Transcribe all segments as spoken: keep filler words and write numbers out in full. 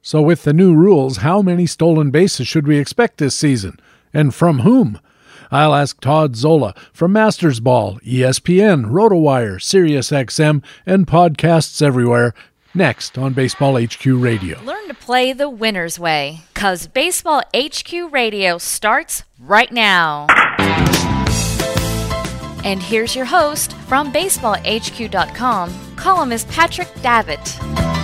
So with the new rules, how many stolen bases should we expect this season? And from whom? I'll ask Todd Zola from Masters Ball, E S P N, RotoWire, SiriusXM, and podcasts everywhere, next on Baseball H Q Radio. Learn to play the winner's way, because Baseball H Q Radio starts right now. And here's your host from baseball h q dot com, columnist Patrick Davitt.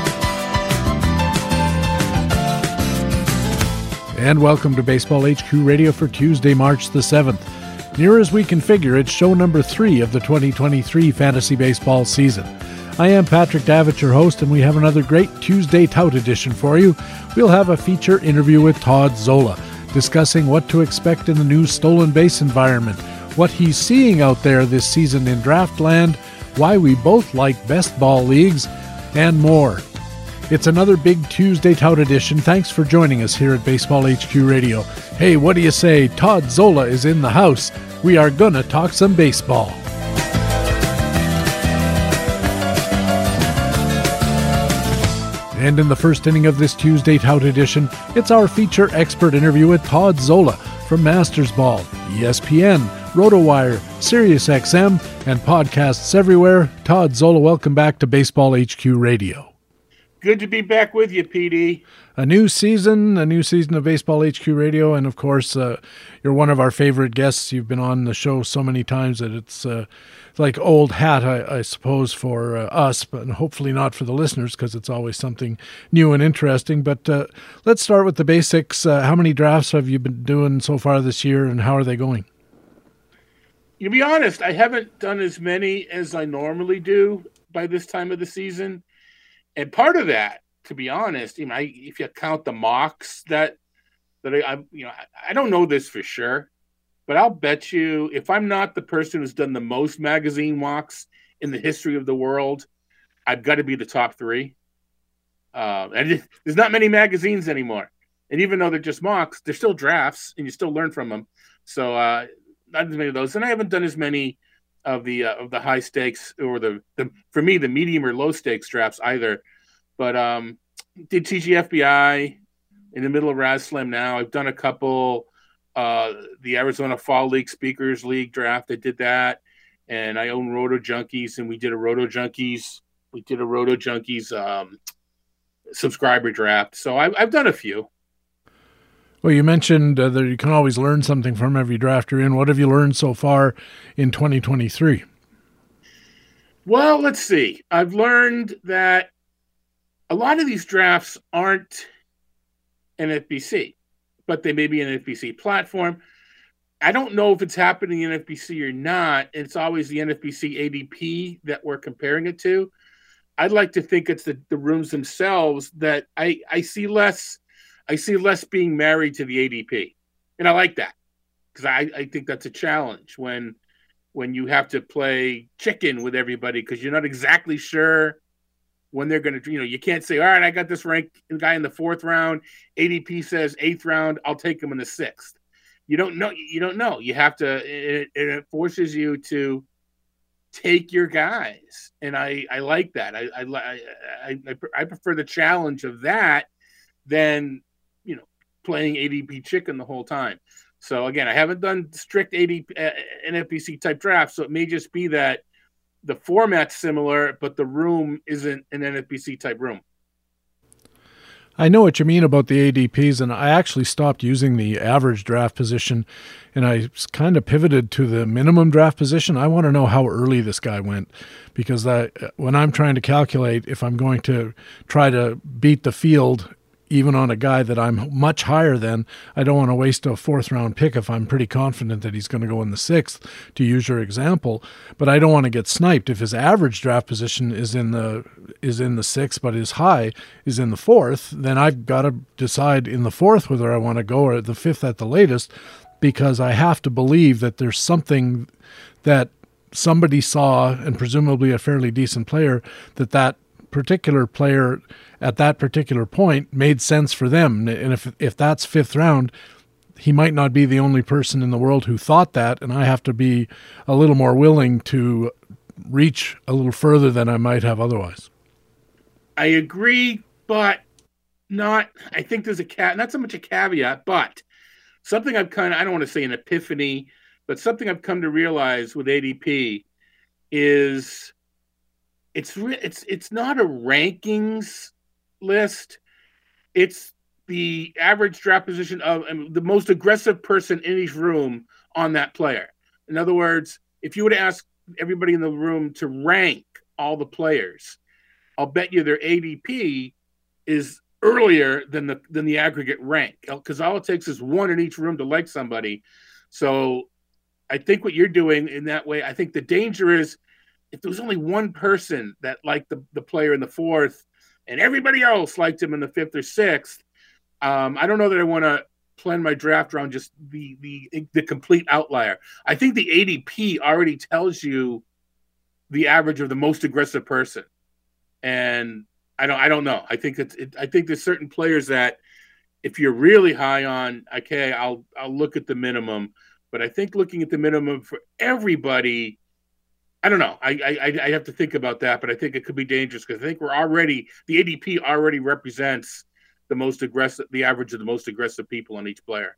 And welcome to Baseball H Q Radio for Tuesday, March the seventh. Near as we can figure, it's show number three of the twenty twenty-three fantasy baseball season. I am Patrick Davitt, your host, and we have another great Tuesday Tout edition for you. We'll have a feature interview with Todd Zola, discussing what to expect in the new stolen base environment, what he's seeing out there this season in Draftland, why we both like best ball leagues, and more. It's another big Tuesday Tout edition. Thanks for joining us here at Baseball H Q Radio. Hey, what do you say? Todd Zola is in the house. We are gonna talk some baseball. And in the first inning of this Tuesday Tout edition, it's our feature expert interview with Todd Zola from Masters Ball, E S P N, RotoWire, SiriusXM, and podcasts everywhere. Todd Zola, welcome back to Baseball H Q Radio. Good to be back with you, P D. A new season, a new season of Baseball H Q Radio, and of course, uh, you're one of our favorite guests. You've been on the show so many times that it's uh, like old hat, I, I suppose, for uh, us, but hopefully not for the listeners, because it's always something new and interesting. But uh, let's start with the basics. Uh, how many drafts have you been doing so far this year, and how are they going? To be honest, I haven't done as many as I normally do by this time of the season. And part of that, to be honest, you know, I, if you count the mocks that that I, I, you know, I, I don't know this for sure, but I'll bet you if I'm not the person who's done the most magazine mocks in the history of the world, I've got to be the top three. Uh, and it, there's not many magazines anymore, and even though they're just mocks, they're still drafts, and you still learn from them. So uh, not as many of those, and I haven't done as many of the uh, of the high stakes or the, the for me the medium or low stakes drafts either, but um did T G F B I in the middle of Raz Slam now. I've done a couple uh the Arizona Fall League Speakers League draft. I did that, and I own Roto Junkies, and we did a Roto Junkies we did a Roto Junkies um subscriber draft. So I, I've done a few. Well, you mentioned uh, that you can always learn something from every draft you're in. What have you learned so far in twenty twenty-three? Well, let's see. I've learned that a lot of these drafts aren't N F B C, but they may be an N F B C platform. I don't know if it's happening in N F B C or not. It's always the N F B C A D P that we're comparing it to. I'd like to think it's the, the rooms themselves that I, I see less – I see less being married to the A D P, and I like that because I, I think that's a challenge when when you have to play chicken with everybody because you're not exactly sure when they're going to, you know, you can't say, all right, I got this ranked guy in the fourth round. A D P says eighth round. I'll take him in the sixth. You don't know. You don't know. You have to, it, it forces you to take your guys. And I, I like that. I, I, I, I prefer the challenge of that than, you know, playing A D P chicken the whole time. So again, I haven't done strict A D P, uh, N F B C type drafts. So it may just be that the format's similar, but the room isn't an N F B C type room. I know what you mean about the A D Ps, and I actually stopped using the average draft position, and I kind of pivoted to the minimum draft position. I want to know how early this guy went, because I, when I'm trying to calculate if I'm going to try to beat the field, even on a guy that I'm much higher than, I don't want to waste a fourth-round pick if I'm pretty confident that he's going to go in the sixth, to use your example. But I don't want to get sniped. If his average draft position is in the is in the sixth, but his high is in the fourth, then I've got to decide in the fourth whether I want to go, or the fifth at the latest, because I have to believe that there's something that somebody saw, and presumably a fairly decent player, that that particular player at that particular point made sense for them. And if if that's fifth round, he might not be the only person in the world who thought that, and I have to be a little more willing to reach a little further than I might have otherwise. I agree, but not, I think there's a cat, not so much a caveat, but something I've kind of, I don't want to say an epiphany, but something I've come to realize with A D P is it's re- it's it's not a rankings list. It's the average draft position of I mean, the most aggressive person in each room on that player. In other words, if you were to ask everybody in the room to rank all the players, I'll bet you their A D P is earlier than the than the aggregate rank, because all it takes is one in each room to like somebody. So I think what you're doing in that way, I think the danger is if there was only one person that liked the, the player in the fourth and everybody else liked him in the fifth or sixth, um, I don't know that I want to plan my draft around just the, the the complete outlier. I think the A D P already tells you the average of the most aggressive person. And I don't I don't know. I think it's it, I think there's certain players that if you're really high on, okay, I'll I'll look at the minimum. But I think looking at the minimum for everybody, I don't know. I I I have to think about that, but I think it could be dangerous because I think we're already the A D P already represents the most aggressive, the average of the most aggressive people on each player.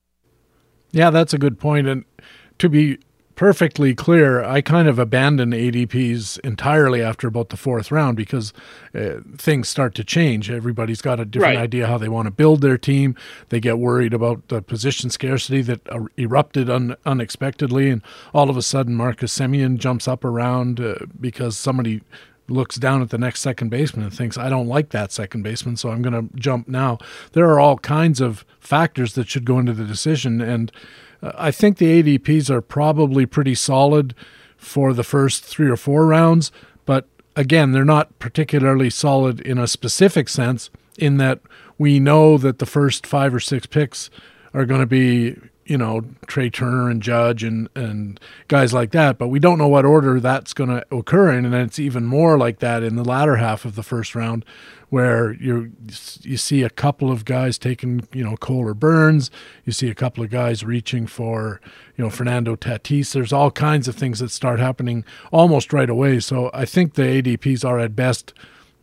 Yeah, that's a good point. And to be perfectly clear, I kind of abandoned A D Ps entirely after about the fourth round because uh, things start to change. Everybody's got a different Right. idea how they want to build their team. They get worried about the position scarcity that uh, erupted un- unexpectedly, and all of a sudden Marcus Semien jumps up around uh, because somebody looks down at the next second baseman and thinks, I don't like that second baseman, so I'm going to jump now. There are all kinds of factors that should go into the decision, and uh, I think the A D Ps are probably pretty solid for the first three or four rounds, but again, they're not particularly solid in a specific sense in that we know that the first five or six picks are going to be, you know, Trey Turner and Judge and, and guys like that, but we don't know what order that's going to occur in, and it's even more like that in the latter half of the first round where you you see a couple of guys taking, you know, Cole or Burns, you see a couple of guys reaching for, you know, Fernando Tatis. There's all kinds of things that start happening almost right away, so I think the A D Ps are at best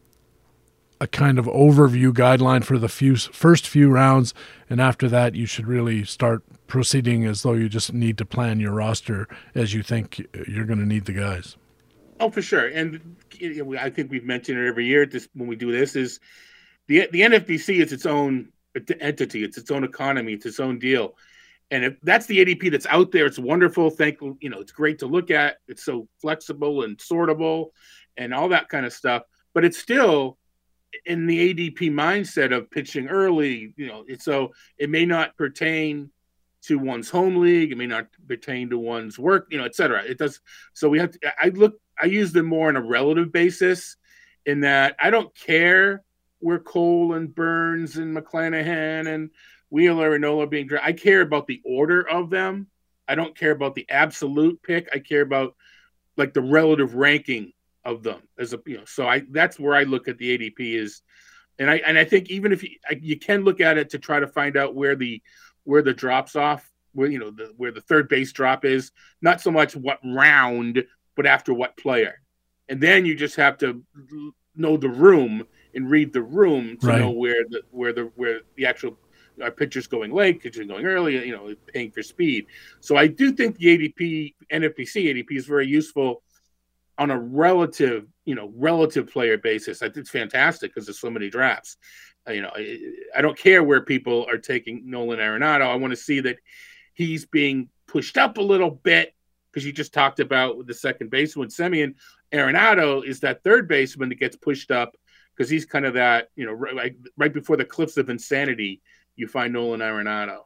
a kind of overview guideline for the few first few rounds, and after that you should really start proceeding as though you just need to plan your roster as you think you're going to need the guys. Oh, for sure. And you know, I think we've mentioned it every year this, when we do this, is the the N F B C is its own entity. It's its own economy. It's its own deal. And if that's the A D P that's out there, it's wonderful. Thank you know, it's great to look at. It's so flexible and sortable and all that kind of stuff. But it's still in the A D P mindset of pitching early, you know, it's so it may not pertain to one's home league. It may not pertain to one's work, you know, et cetera. It does. So we have to, I look, I use them more on a relative basis in that I don't care where Cole and Burns and McClanahan and Wheeler and Nola are being drafted. I care about the order of them. I don't care about the absolute pick. I care about like the relative ranking of them as a, you know, so I, that's where I look at the A D P is, and I, and I think even if you, you can look at it to try to find out where the, where the drops off, where, you know, the, where the third base drop is, not so much what round, but after what player. And then you just have to know the room and read the room to Right. know where the, where the, where the actual our pitchers going late, pitchers going early, you know, paying for speed. So I do think the A D P, N F B C A D P is very useful on a relative, you know, relative player basis. I think it's fantastic because there's so many drafts. Uh, you know, I, I don't care where people are taking Nolan Arenado. I want to see that he's being pushed up a little bit because you just talked about with the second baseman, Semien. Arenado is that third baseman that gets pushed up because he's kind of that, you know, right, right before the cliffs of insanity, you find Nolan Arenado.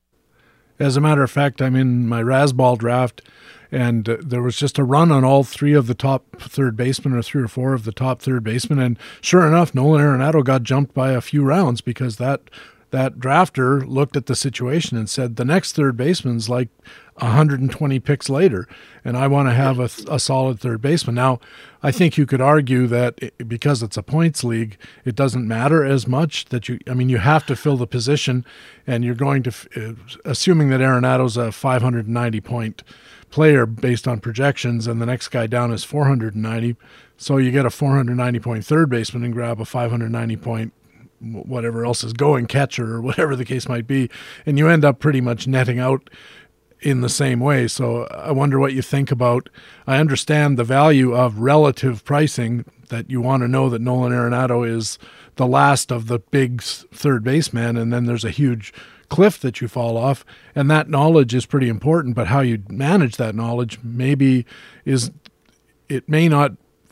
As a matter of fact, I'm in my Rasball draft, and uh, there was just a run on all three of the top third basemen or three or four of the top third basemen. And sure enough, Nolan Arenado got jumped by a few rounds because that that drafter looked at the situation and said, the next third baseman's like one hundred twenty picks later, and I want to have a, a solid third baseman. Now, I think you could argue that it, because it's a points league, it doesn't matter as much that you, I mean, you have to fill the position, and you're going to, uh, assuming that Arenado's a five hundred ninety point player based on projections, and the next guy down is four hundred ninety, so you get a four hundred ninety point third baseman and grab a five hundred ninety point whatever else is going, catcher or whatever the case might be, and you end up pretty much netting out in the same way. So I wonder what you think about, I understand the value of relative pricing, that you want to know that Nolan Arenado is the last of the big third baseman, and then there's a huge cliff that you fall off, and that knowledge is pretty important, but how you manage that knowledge maybe is, it may not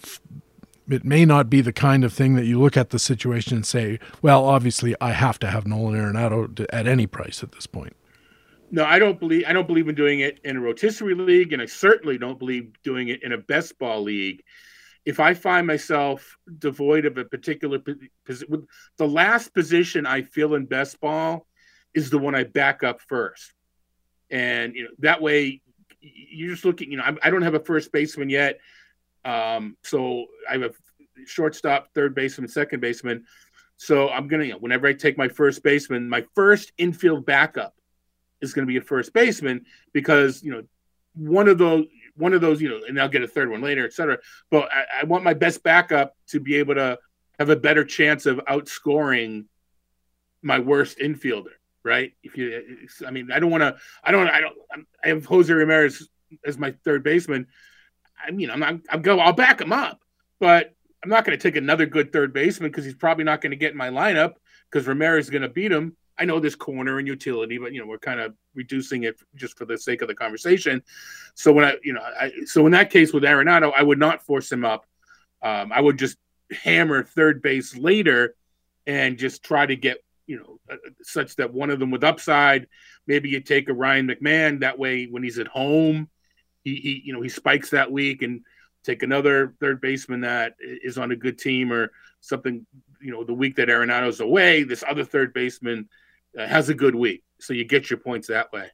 it may not be the kind of thing that you look at the situation and say, well, obviously I have to have Nolan Arenado to, at any price at this point. No, I don't believe I don't believe in doing it in a rotisserie league, and I certainly don't believe doing it in a best ball league. If I find myself devoid of a particular position, the last position I fill in best ball is the one I back up first. And, you know, that way you're just looking, you know, I, I don't have a first baseman yet. Um, so I have a shortstop, third baseman, second baseman. So I'm going to, you know, whenever I take my first baseman, my first infield backup is going to be a first baseman, because, you know, one of those, one of those, you know, and I'll get a third one later, et cetera. But I, I want my best backup to be able to have a better chance of outscoring my worst infielder, right? If you, I mean, I don't want to, I don't, I don't, I have Jose Ramirez as my third baseman. I mean, I'm not, I'm go, I'll back him up, but I'm not going to take another good third baseman because he's probably not going to get in my lineup because Ramirez is going to beat him. I know there's corner and utility, but, you know, we're kind of reducing it just for the sake of the conversation. So when I, you know, I, so in that case with Arenado, I would not force him up. Um, I would just hammer third base later and just try to get, you know, uh, such that one of them with upside. Maybe you take a Ryan McMahon, that way when he's at home, he, he you know, he spikes that week, and take another third baseman that is on a good team or something. You know, the week that Arenado's away, this other third baseman uh, has a good week. So you get your points that way.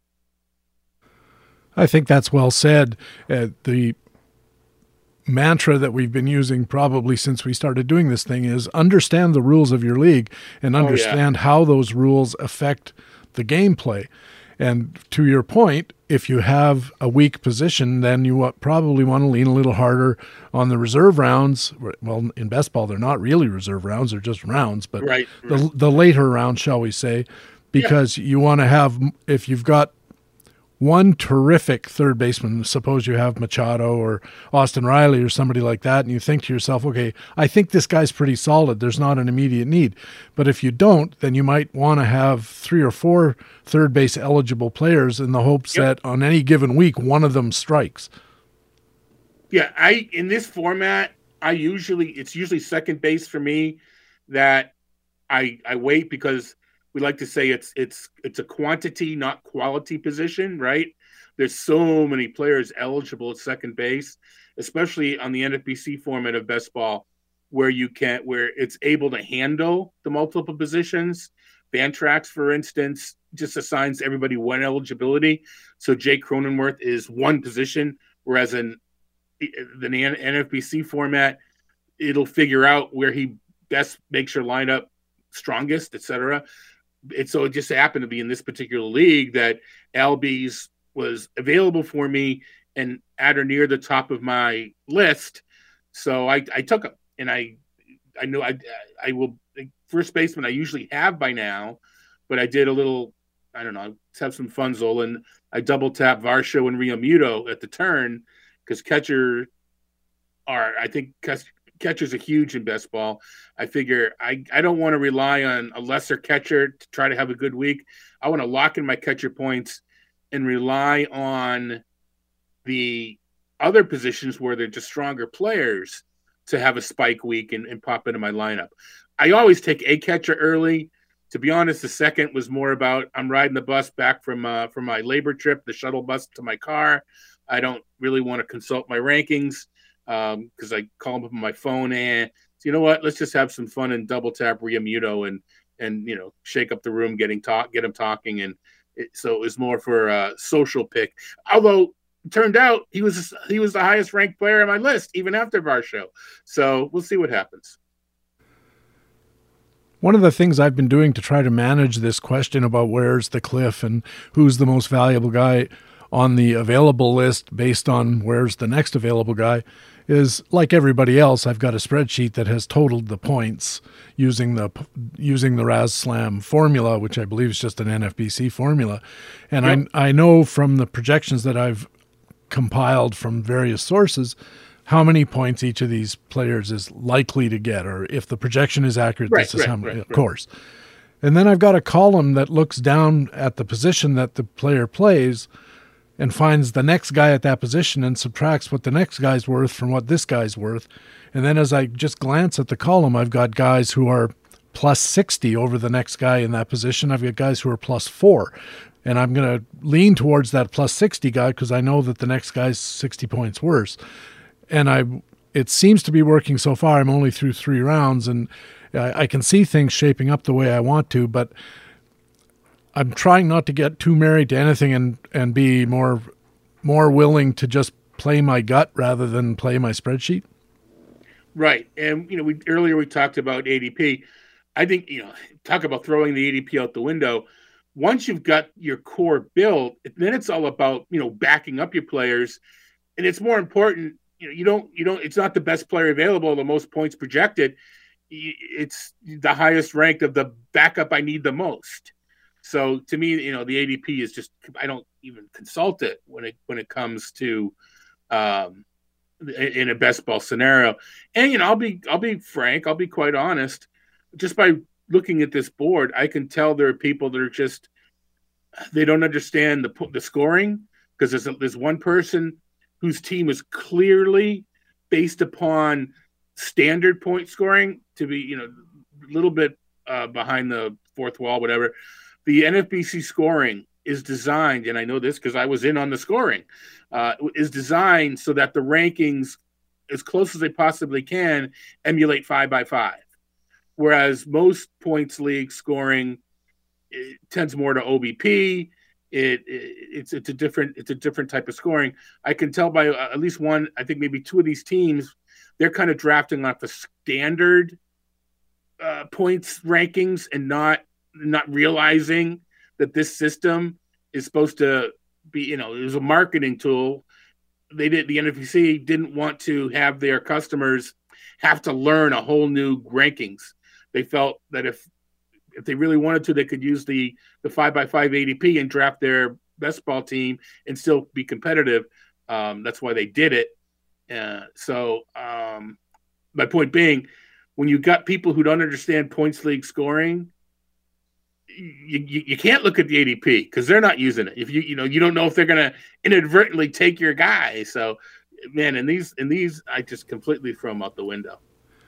I think that's well said. Uh, the mantra that we've been using probably since we started doing this thing is understand the rules of your league and understand oh, yeah. how those rules affect the gameplay. And to your point, if you have a weak position, then you probably want to lean a little harder on the reserve rounds. Well, in best ball, they're not really reserve rounds, they're just rounds, but right, the right. the later rounds, shall we say, because yeah. you want to have, if you've got one terrific third baseman, suppose you have Machado or Austin Riley or somebody like that, and you think to yourself, okay, I think this guy's pretty solid. There's not an immediate need. But if you don't, then you might want to have three or four third base eligible players in the hopes yep. that on any given week, one of them strikes. Yeah, I in this format, I usually, it's usually second base for me that I I wait, because we like to say it's it's it's a quantity, not quality position, right? There's so many players eligible at second base, especially on the N F B C format of best ball, where you can where it's able to handle the multiple positions. Fantrax, for instance, just assigns everybody one eligibility. So Jake Cronenworth is one position, whereas in the N F B C format, it'll figure out where he best makes your lineup strongest, et cetera. It, so it just happened to be in this particular league that Albies was available for me and at or near the top of my list. So I, I took him, and I I know I I will first baseman I usually have by now, but I did a little, I don't know, let's have some fun, Zolan. I double tap Varsho and Realmuto at the turn, because catcher are, I think catchers are huge in best ball. I figure I, I don't want to rely on a lesser catcher to try to have a good week. I want to lock in my catcher points and rely on the other positions where they're just stronger players to have a spike week and, and pop into my lineup. I always take a catcher early. To be honest, the second was more about I'm riding the bus back from uh, from my labor trip, the shuttle bus to my car. I don't really want to consult my rankings because um, I call them up on my phone, and so you know what? Let's just have some fun and double tap Realmuto and and you know shake up the room, getting talk, get him talking, and it, so it was more for a social pick. Although it turned out he was he was the highest ranked player on my list even after Varsho. So we'll see what happens. One of the things I've been doing to try to manage this question about where's the cliff and who's the most valuable guy on the available list based on where's the next available guy is like everybody else, I've got a spreadsheet that has totaled the points using the using the RasSlam formula, which I believe is just an N F B C formula. And yep. I I know from the projections that I've compiled from various sources how many points each of these players is likely to get, or if the projection is accurate, right, this is right, how many, right, of right. course. And then I've got a column that looks down at the position that the player plays and finds the next guy at that position and subtracts what the next guy's worth from what this guy's worth. And then as I just glance at the column, I've got guys who are plus sixty over the next guy in that position. I've got guys who are plus four. And I'm going to lean towards that plus sixty guy because I know that the next guy's sixty points worse. And I, it seems to be working so far. I'm only through three rounds, and I, I can see things shaping up the way I want to, but I'm trying not to get too married to anything and, and be more more willing to just play my gut rather than play my spreadsheet. Right. And, you know, we earlier we talked about A D P. I think, you know, talk about throwing the A D P out the window. Once you've got your core built, then it's all about, you know, backing up your players. And it's more important, you know, you don't, you don't, it's not the best player available, the most points projected. It's the highest ranked of the backup I need the most. So to me, you know, the A D P is just, I don't even consult it when it, when it comes to, um, in a best ball scenario. And, you know, I'll be, I'll be frank, I'll be quite honest, just by looking at this board, I can tell there are people that are just, they don't understand the the scoring, because there's, a, there's one person whose team is clearly based upon standard point scoring to be, you know, a little bit uh, behind the fourth wall, whatever. The N F B C scoring is designed, and I know this because I was in on the scoring, uh, is designed so that the rankings, as close as they possibly can, emulate five by five. Whereas most points league scoring it tends more to O B P. It, it it's it's a different it's a different type of scoring. I can tell by uh, at least one, I think maybe two of these teams, they're kind of drafting off the standard uh, points rankings and not not realizing that this system is supposed to be, you know, it was a marketing tool. They did the N F B C didn't want to have their customers have to learn a whole new rankings. They felt that if if they really wanted to, they could use the the five by five A D P and draft their best ball team and still be competitive. Um, that's why they did it. Uh, so um, my point being, when you got people who don't understand points league scoring, you, you, you can't look at the A D P because they're not using it. If you you know you don't know if they're going to inadvertently take your guy. So man, in these in these, I just completely throw them out the window.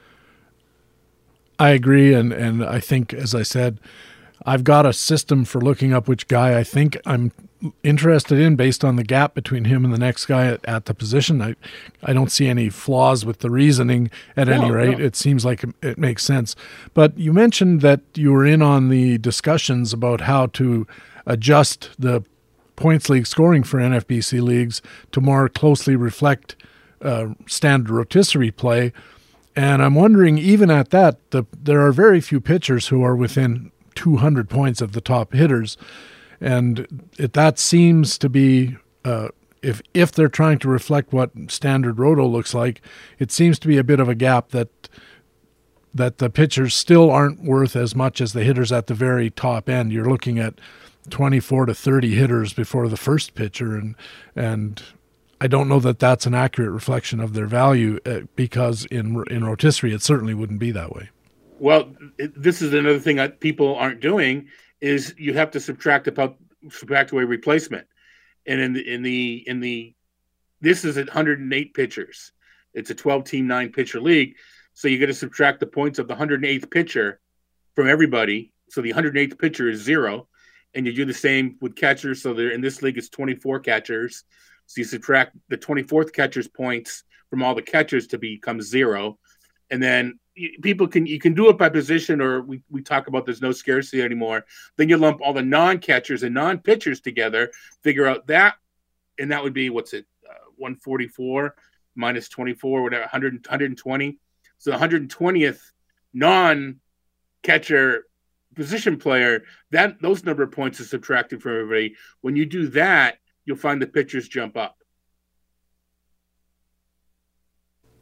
I agree, and, and I think, as I said, I've got a system for looking up which guy I think I'm interested in based on the gap between him and the next guy at, at the position. I I don't see any flaws with the reasoning at no, any rate. No. It seems like it, it makes sense. But you mentioned that you were in on the discussions about how to adjust the points league scoring for N F B C leagues to more closely reflect uh, standard rotisserie play. And I'm wondering, even at that, the, there are very few pitchers who are within two hundred points of the top hitters. And it, that seems to be, uh, if if they're trying to reflect what standard roto looks like, it seems to be a bit of a gap that that the pitchers still aren't worth as much as the hitters at the very top end. You're looking at twenty-four to thirty hitters before the first pitcher, and and I don't know that that's an accurate reflection of their value, uh, because in in rotisserie it certainly wouldn't be that way. Well, it, this is another thing that people aren't doing is you have to subtract about subtract away replacement, and in the in the in the this is at one hundred eight pitchers. It's a twelve team nine pitcher league, so you got to subtract the points of the one hundred eighth pitcher from everybody. So the one hundred eighth pitcher is zero, and you do the same with catchers. So there in this league it's twenty-four catchers. So you subtract the twenty-fourth catcher's points from all the catchers to become zero. And then people can, you can do it by position, or we, we talk about there's no scarcity anymore. Then you lump all the non-catchers and non-pitchers together, figure out that, and that would be, what's it, uh, one forty-four minus twenty-four, whatever, one hundred, one hundred twenty. So the one hundred twentieth non-catcher position player, that those number of points are subtracted from everybody. When you do that, you'll find the pitchers jump up.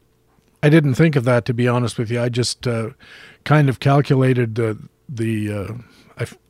I didn't think of that, to be honest with you. I just uh, kind of calculated uh, the, uh, I f-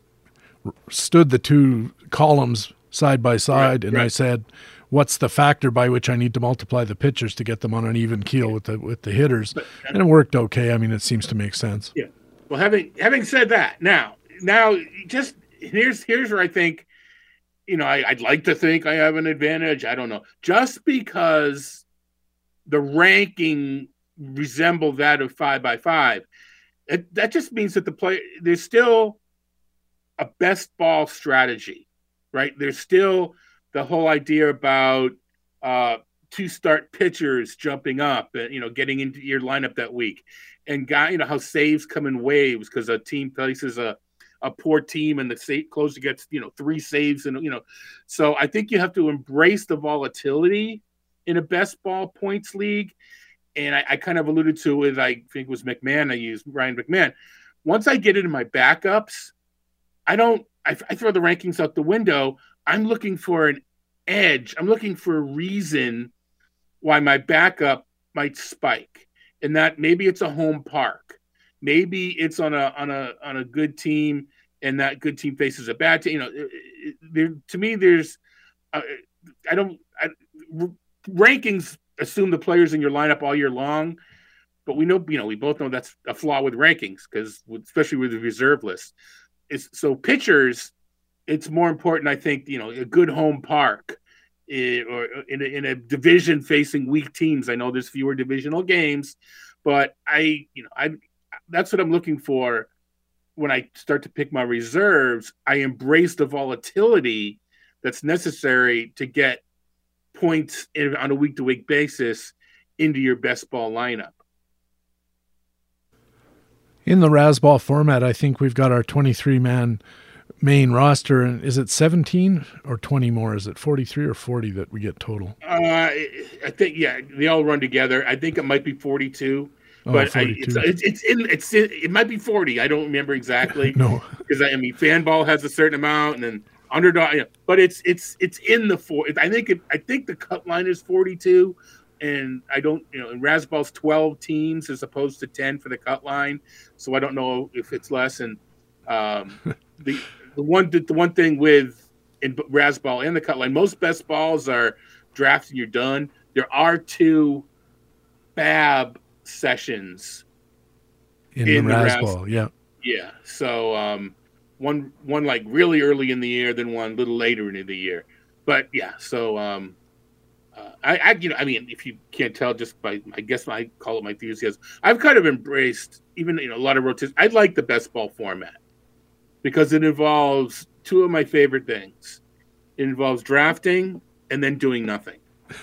stood the two columns side by side, right, and right. I said, what's the factor by which I need to multiply the pitchers to get them on an even keel yeah. with the with the hitters? But, uh, and it worked okay. I mean, it seems to make sense. Yeah. Well, having having said that, now now just here's here's where I think, you know, I, I'd like to think I have an advantage. I don't know. Just because the ranking resemble that of five by five, it, that just means that the play there's still a best ball strategy, right? There's still the whole idea about uh, two start pitchers jumping up and, you know, getting into your lineup that week, and guy, you know, how saves come in waves because a team places a, a poor team and the save closer gets, you know, three saves, and, you know, so I think you have to embrace the volatility in a best ball points league. And I, I kind of alluded to it. I think it was McMahon. I used Ryan McMahon. Once I get into my backups, I don't, I, I throw the rankings out the window. I'm looking for an edge. I'm looking for a reason why my backup might spike. And that maybe it's a home park. Maybe it's on a on a on a good team, and that good team faces a bad team. You know, it, it, there, to me, there's uh, I don't I, rankings assume the players in your lineup all year long, but we know, you know, we both know that's a flaw with rankings, because especially with the reserve list. It's, so pitchers, it's more important, I think, you know, a good home park, it, or in a, in a division facing weak teams. I know there's fewer divisional games, but I, you know, I, that's what I'm looking for when I start to pick my reserves. I embrace the volatility that's necessary to get points in, on a week-to-week basis into your best ball lineup. In the Razzball format, I think we've got our twenty-three man main roster. And is it seventeen or twenty more? Is it forty-three or forty that we get total? Uh, I think, yeah, they all run together. I think it might be forty-two. Oh, but forty-two. I, it's, it's in it's in, it might be forty. I don't remember exactly. No, because I, I mean, Fanball has a certain amount, and then Underdog. You know, but it's it's it's in the four. I think it, I think the cut line is forty-two, and I don't, you know, in Razzball's twelve teams as opposed to ten for the cut line, so I don't know if it's less. And um, the the one the one thing with in Razzball and the cut line, most best balls are drafted and you're done. There are two B A B sessions in, in the Razzball, yeah, yeah. So um, one one like really early in the year, then one a little later into the year. But yeah, so um, uh, I, I, you know, I mean, if you can't tell just by, I guess I call it my enthusiasm. I've kind of embraced even, you know, a lot of rotations. I like the best ball format because it involves two of my favorite things. It involves drafting and then doing nothing.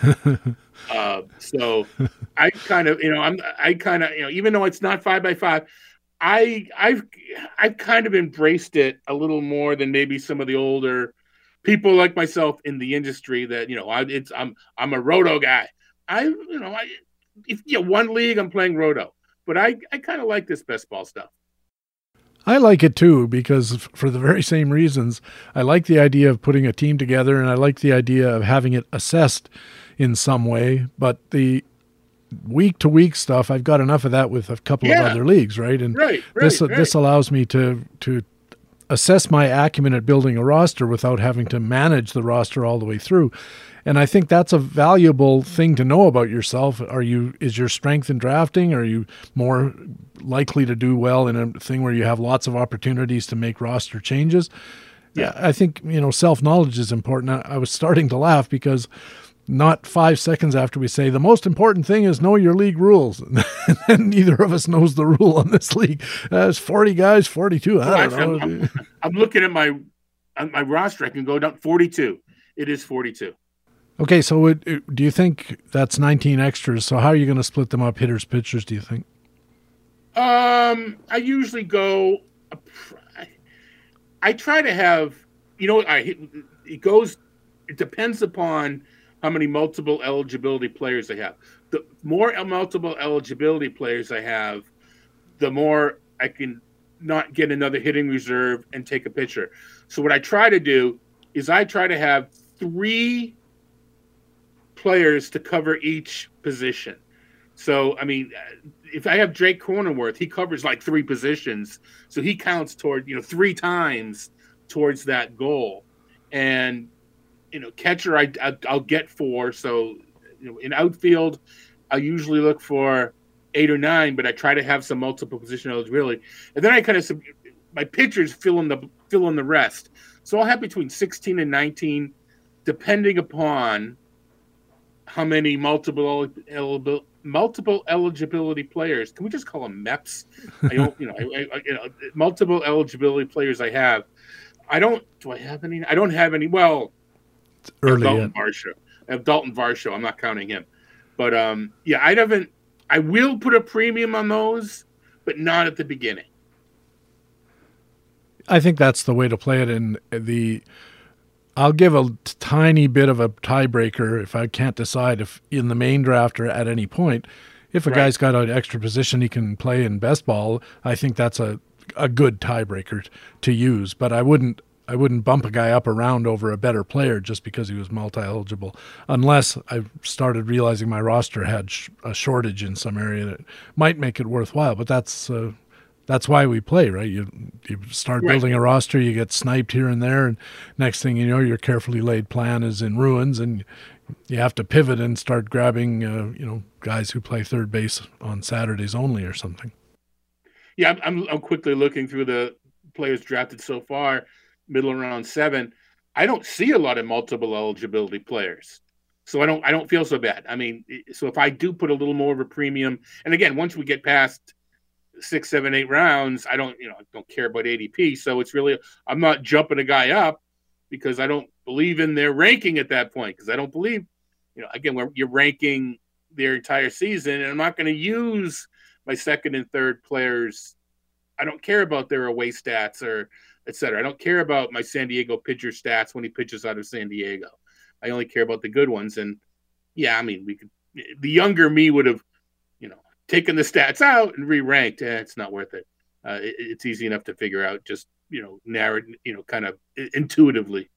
uh, so I kind of, you know, I'm, I kind of, you know, even though it's not five by five, I, I've, I've kind of embraced it a little more than maybe some of the older people like myself in the industry that, you know, I, it's, I'm, I'm a roto guy. I, you know, I, if you know, one league I'm playing roto, but I, I kind of like this best ball stuff. I like it too, because for the very same reasons. I like the idea of putting a team together, and I like the idea of having it assessed in some way. But the week-to-week stuff, I've got enough of that with a couple yeah. of other leagues, right? And right, right, this right. this allows me to to assess my acumen at building a roster without having to manage the roster all the way through. And I think that's a valuable thing to know about yourself. Are you, is your strength in drafting? Are you more likely to do well in a thing where you have lots of opportunities to make roster changes? Yeah, I think, you know, self-knowledge is important. I, I was starting to laugh because not five seconds after we say the most important thing is know your league rules, and neither of us knows the rule on this league. Uh, it's forty guys, forty-two. I don't know. I'm, I'm, I'm looking at my on my roster. I can go down forty-two. It is forty-two. Okay, so it, it, do you think that's nineteen extras? So how are you going to split them up, hitters, pitchers, do you think? Um, I usually go, I, I try to have, you know, I it goes, it depends upon how many multiple eligibility players I have. The more multiple eligibility players I have, the more I can not get another hitting reserve and take a pitcher. So what I try to do is I try to have three players to cover each position. So, I mean, if I have Drake Cronenworth, he covers like three positions. So he counts toward, you know, three times towards that goal. And, you know, catcher, I, I, I'll get four. So, you know, in outfield, I usually look for eight or nine, but I try to have some multiple position eligibility. And then I kind of, my pitchers fill in the, fill in the rest. So I'll have between sixteen and nineteen, depending upon how many multiple eligible multiple eligibility players. Can we just call them M E Ps? I don't, you know, I, I, you know, multiple eligibility players I have. I don't. Do I have any? I don't have any. Well, it's early. Dalton Varsho. I have Dalton Varsho. I'm not counting him. But um, yeah, I haven't. I will put a premium on those, but not at the beginning. I think that's the way to play it. In the, I'll give a tiny bit of a tiebreaker if I can't decide if in the main draft or at any point, if a right. guy's got an extra position he can play in best ball, I think that's a, a good tiebreaker to use. But I wouldn't I wouldn't bump a guy up around over a better player just because he was multi-eligible, unless I started realizing my roster had sh- a shortage in some area that might make it worthwhile. But that's uh, that's why we play, right? You you start right. building a roster, you get sniped here and there, and next thing you know, your carefully laid plan is in ruins, and you have to pivot and start grabbing, uh, you know, guys who play third base on Saturdays only or something. Yeah, I'm I'm, I'm quickly looking through the players drafted so far, middle of round seven. I don't see a lot of multiple eligibility players, so I don't I don't feel so bad. I mean, so if I do put a little more of a premium, and again, once we get past six, seven, eight rounds, I don't, you know, I don't care about A D P. So it's really, I'm not jumping a guy up because I don't believe in their ranking at that point. Because I don't believe, you know, again, when you're ranking their entire season, and I'm not going to use my second and third players. I don't care about their away stats or et cetera. I don't care about my San Diego pitcher stats when he pitches out of San Diego. I only care about the good ones. And yeah, I mean, we could, the younger me would have, you know, taking the stats out and re-ranked, eh, it's not worth it. Uh, it. It's easy enough to figure out, just, you know, narrow, you know, kind of intuitively.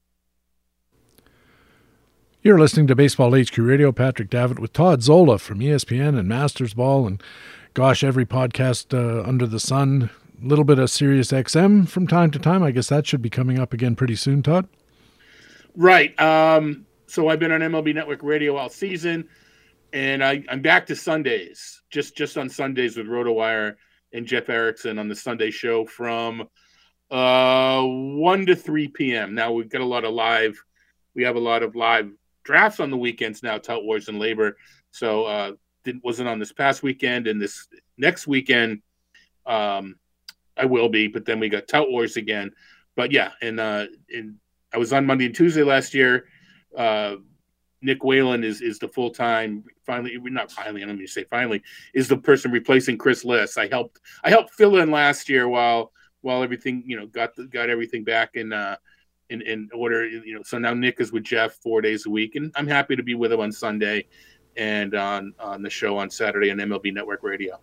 You're listening to Baseball H Q Radio. Patrick Davitt with Todd Zola from E S P N and Masters Ball, and gosh, every podcast uh, under the sun. A little bit of Sirius X M from time to time. I guess that should be coming up again pretty soon, Todd. Right. Um, so I've been on M L B Network Radio all season. And I, I'm back to Sundays, just just on Sundays with RotoWire and Jeff Erickson on the Sunday show from uh, one to three p.m. Now we've got a lot of live, we have a lot of live drafts on the weekends now, Tout Wars and Labor. So uh, didn't wasn't on this past weekend, and this next weekend um, I will be. But then we got Tout Wars again. But yeah, and uh, and I was on Monday and Tuesday last year. Uh, Nick Whalen is is the full time. Finally, not finally. I don't mean to say finally. Is the person replacing Chris Liss. I helped. I helped fill in last year while while everything, you know, got the, got everything back in uh in in order. You know, so now Nick is with Jeff four days a week, and I'm happy to be with him on Sunday and on on the show on Saturday on M L B Network Radio.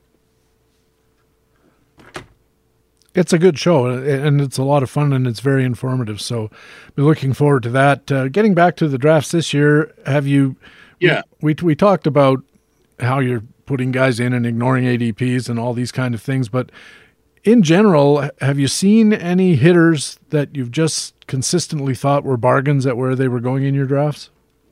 It's a good show, and it's a lot of fun, and it's very informative. So we're looking forward to that. Uh, getting back to the drafts this year, have you Yeah. We, we we talked about how you're putting guys in and ignoring A D Ps and all these kind of things, but in general, have you seen any hitters that you've just consistently thought were bargains at where they were going in your drafts?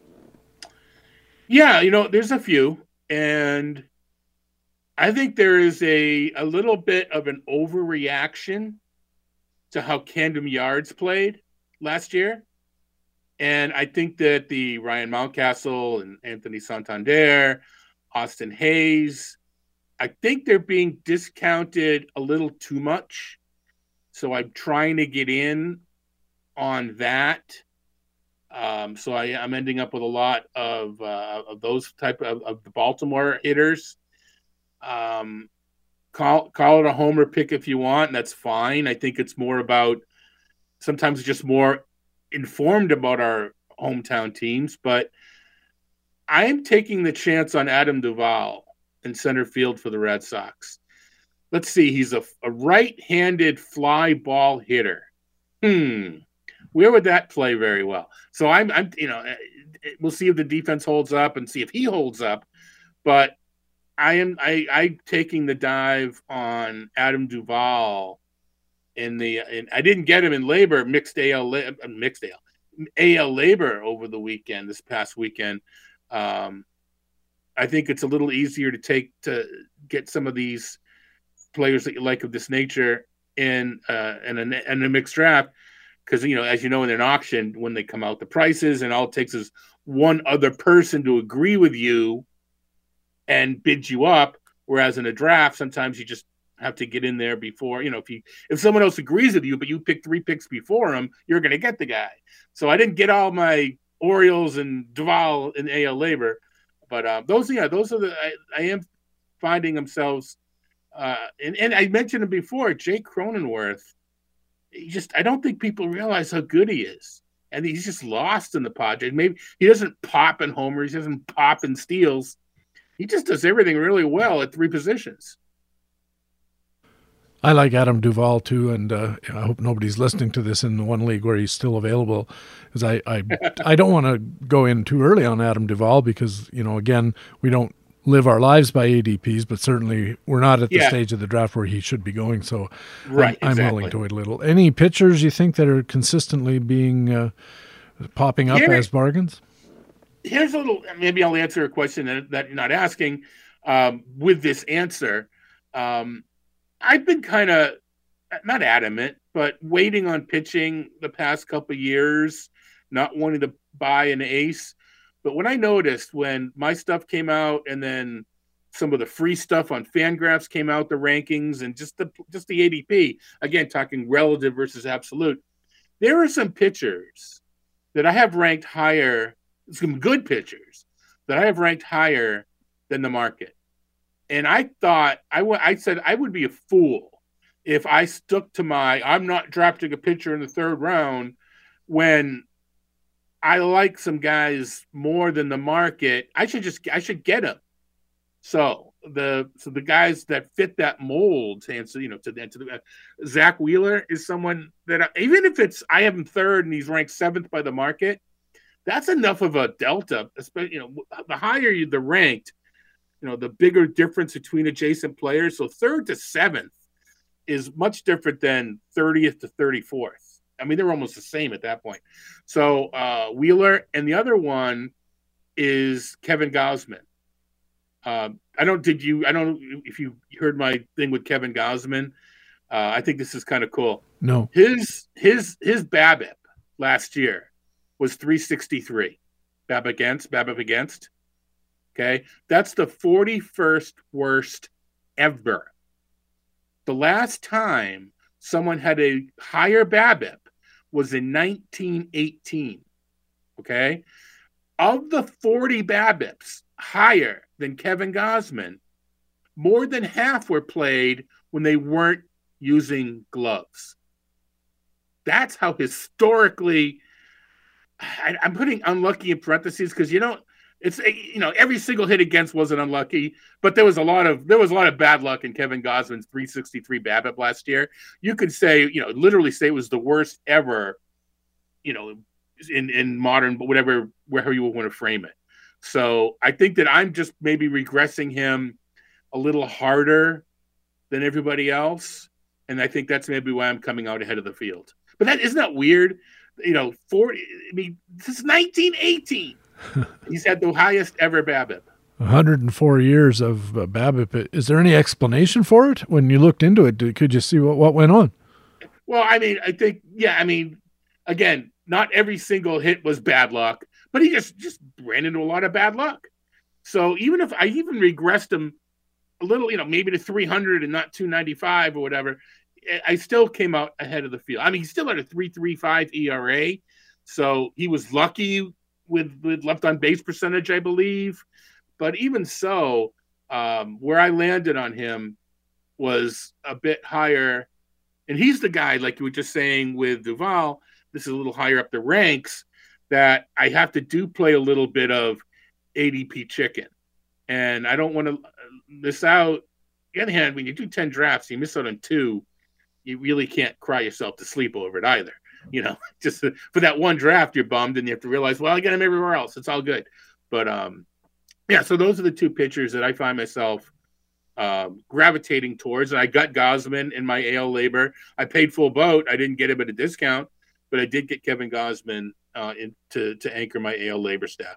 Yeah, you know, there's a few, and I think there is a, a little bit of an overreaction to how Camden Yards played last year. And I think that the Ryan Mountcastle and Anthony Santander, Austin Hayes, I think they're being discounted a little too much. So I'm trying to get in on that. Um, so I, I'm ending up with a lot of, uh, of those type of, of the Baltimore hitters. Um, call, call it a homer pick if you want, and that's fine. I think it's more about sometimes just more informed about our hometown teams, but I am taking the chance on Adam Duvall in center field for the Red Sox. Let's see. He's a, a right-handed fly ball hitter. Hmm. Where would that play very well? So I'm, I'm, you know, we'll see if the defense holds up and see if he holds up, but I am I I'm taking the dive on Adam Duvall in the and I didn't get him in labor mixed A L mixed A L A L labor over the weekend this past weekend. Um, I think it's a little easier to take to get some of these players that you like of this nature in uh, in a, in a mixed draft because you know as you know in an auction when they come out the prices and all it takes is one other person to agree with you and bid you up, whereas in a draft sometimes you just have to get in there before you know if you if someone else agrees with you but you pick three picks before them you're going to get the guy. So I didn't get all my Orioles and Duvall in A L labor, but uh, those yeah those are the I, I am finding themselves uh, and and I mentioned it before Jake Cronenworth. He just I don't think people realize how good he is. And he's just lost in the Padres. Maybe he doesn't pop in homers, he doesn't pop in steals. He just does everything really well at three positions. I like Adam Duvall too, and uh, I hope nobody's listening to this in the one league where he's still available, because I I, I don't want to go in too early on Adam Duvall because you know again we don't live our lives by A D Ps, but certainly we're not at the yeah. stage of the draft where he should be going. So right, I'm, exactly. I'm willing to wait a little. Any pitchers you think that are consistently being uh, popping up Here, as bargains? Here's a little. Maybe I'll answer a question that, that you're not asking um, with this answer. Um, I've been kind of not adamant, but waiting on pitching the past couple of years, not wanting to buy an ace. But when I noticed when my stuff came out and then some of the free stuff on Fangraphs came out, the rankings and just the just the A D P, again, talking relative versus absolute, there are some pitchers that I have ranked higher, some good pitchers that I have ranked higher than the market. And I thought, I, w- I said I would be a fool if I stuck to my, I'm not drafting a pitcher in the third round when I like some guys more than the market. I should just, I should get them. So the, so the guys that fit that mold, and so, you know, to the, to the uh, Zach Wheeler is someone that I, even if it's, I have him third and he's ranked seventh by the market, that's enough of a delta, especially, you know, the higher you the ranked, you know, the bigger difference between adjacent players. So third to seventh is much different than thirtieth to thirty-fourth. I mean, they're almost the same at that point. So uh, Wheeler, and the other one is Kevin Gausman. Um, I don't, did you, I don't know if you heard my thing with Kevin Gausman. Uh, I think this is kind of cool. No. His, his, his BABIP last year was three sixty-three. BABIP against, BABIP against. Okay. That's the forty-first worst ever. The last time someone had a higher BABIP was in nineteen eighteen. Okay. Of the forty BABIPs higher than Kevin Gausman, more than half were played when they weren't using gloves. That's how historically, I, I'm putting unlucky in parentheses because you don't, it's, you know, every single hit against wasn't unlucky, but there was a lot of, there was a lot of bad luck in Kevin Gausman's three sixty-three BABIP last year. You could say, you know, literally say it was the worst ever, you know, in, in modern, but whatever, wherever you want to frame it. So I think that I'm just maybe regressing him a little harder than everybody else. And I think that's maybe why I'm coming out ahead of the field. But that isn't that weird? You know, forty, I mean, this is nineteen eighteen. He's had the highest ever BABIP. one hundred four years of uh, BABIP. Is there any explanation for it? When you looked into it, could you see what, what went on? Well, I mean, I think, yeah, I mean, again, not every single hit was bad luck, but he just, just ran into a lot of bad luck. So even if I even regressed him a little, you know, maybe to three hundred and not two ninety-five or whatever, I still came out ahead of the field. I mean, he still had a three point three five E R A. So he was lucky with, with left on base percentage, I believe. But even so, um, where I landed on him was a bit higher. And he's the guy, like you were just saying with Duvall, this is a little higher up the ranks, that I have to do play a little bit of A D P chicken. And I don't want to miss out. On the other hand, when you do ten drafts, you miss out on two, you really can't cry yourself to sleep over it either. You know, just for that one draft, you're bummed and you have to realize, well, I got him everywhere else. It's all good. But um, Yeah, so those are the two pitchers that I find myself um, gravitating towards. And I got Gausman in my A L labor. I paid full boat. I didn't get him at a discount, but I did get Kevin Gausman uh, in, to, to anchor my A L labor staff.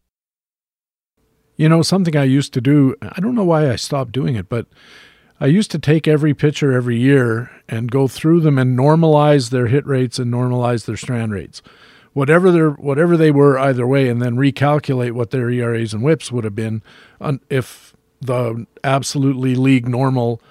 You know, something I used to do, I don't know why I stopped doing it, but I used to take every pitcher every year and go through them and normalize their hit rates and normalize their strand rates. Whatever their whatever they were either way, and then recalculate what their E R As and whips would have been if the absolutely league normal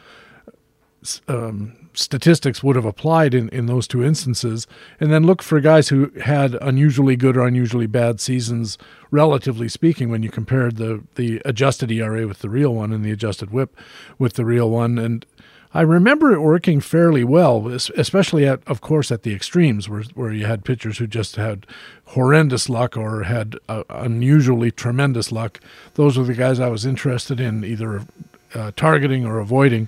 um, statistics would have applied in, in those two instances, and then look for guys who had unusually good or unusually bad seasons, relatively speaking, when you compared the, the adjusted E R A with the real one and the adjusted whip with the real one. And I remember it working fairly well, especially at, of course, at the extremes where where you had pitchers who just had horrendous luck or had uh, unusually tremendous luck. Those were the guys I was interested in either uh, targeting or avoiding.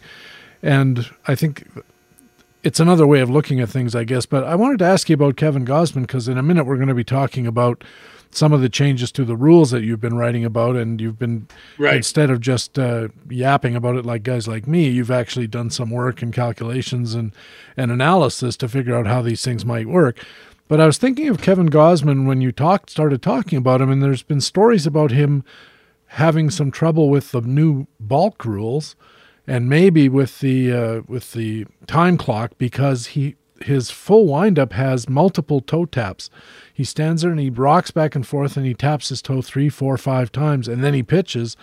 And I think it's another way of looking at things, I guess. But I wanted to ask you about Kevin Gausman, because in a minute we're going to be talking about some of the changes to the rules that you've been writing about, and you've been, right. instead of just uh, yapping about it like guys like me, you've actually done some work and calculations and, and analysis to figure out how these things might work. But I was thinking of Kevin Gausman when you talked, started talking about him, and there's been stories about him having some trouble with the new bulk rules and maybe with the uh, with the time clock, because he his full windup has multiple toe taps. He stands there and he rocks back and forth and he taps his toe three, four, five times, and then he pitches.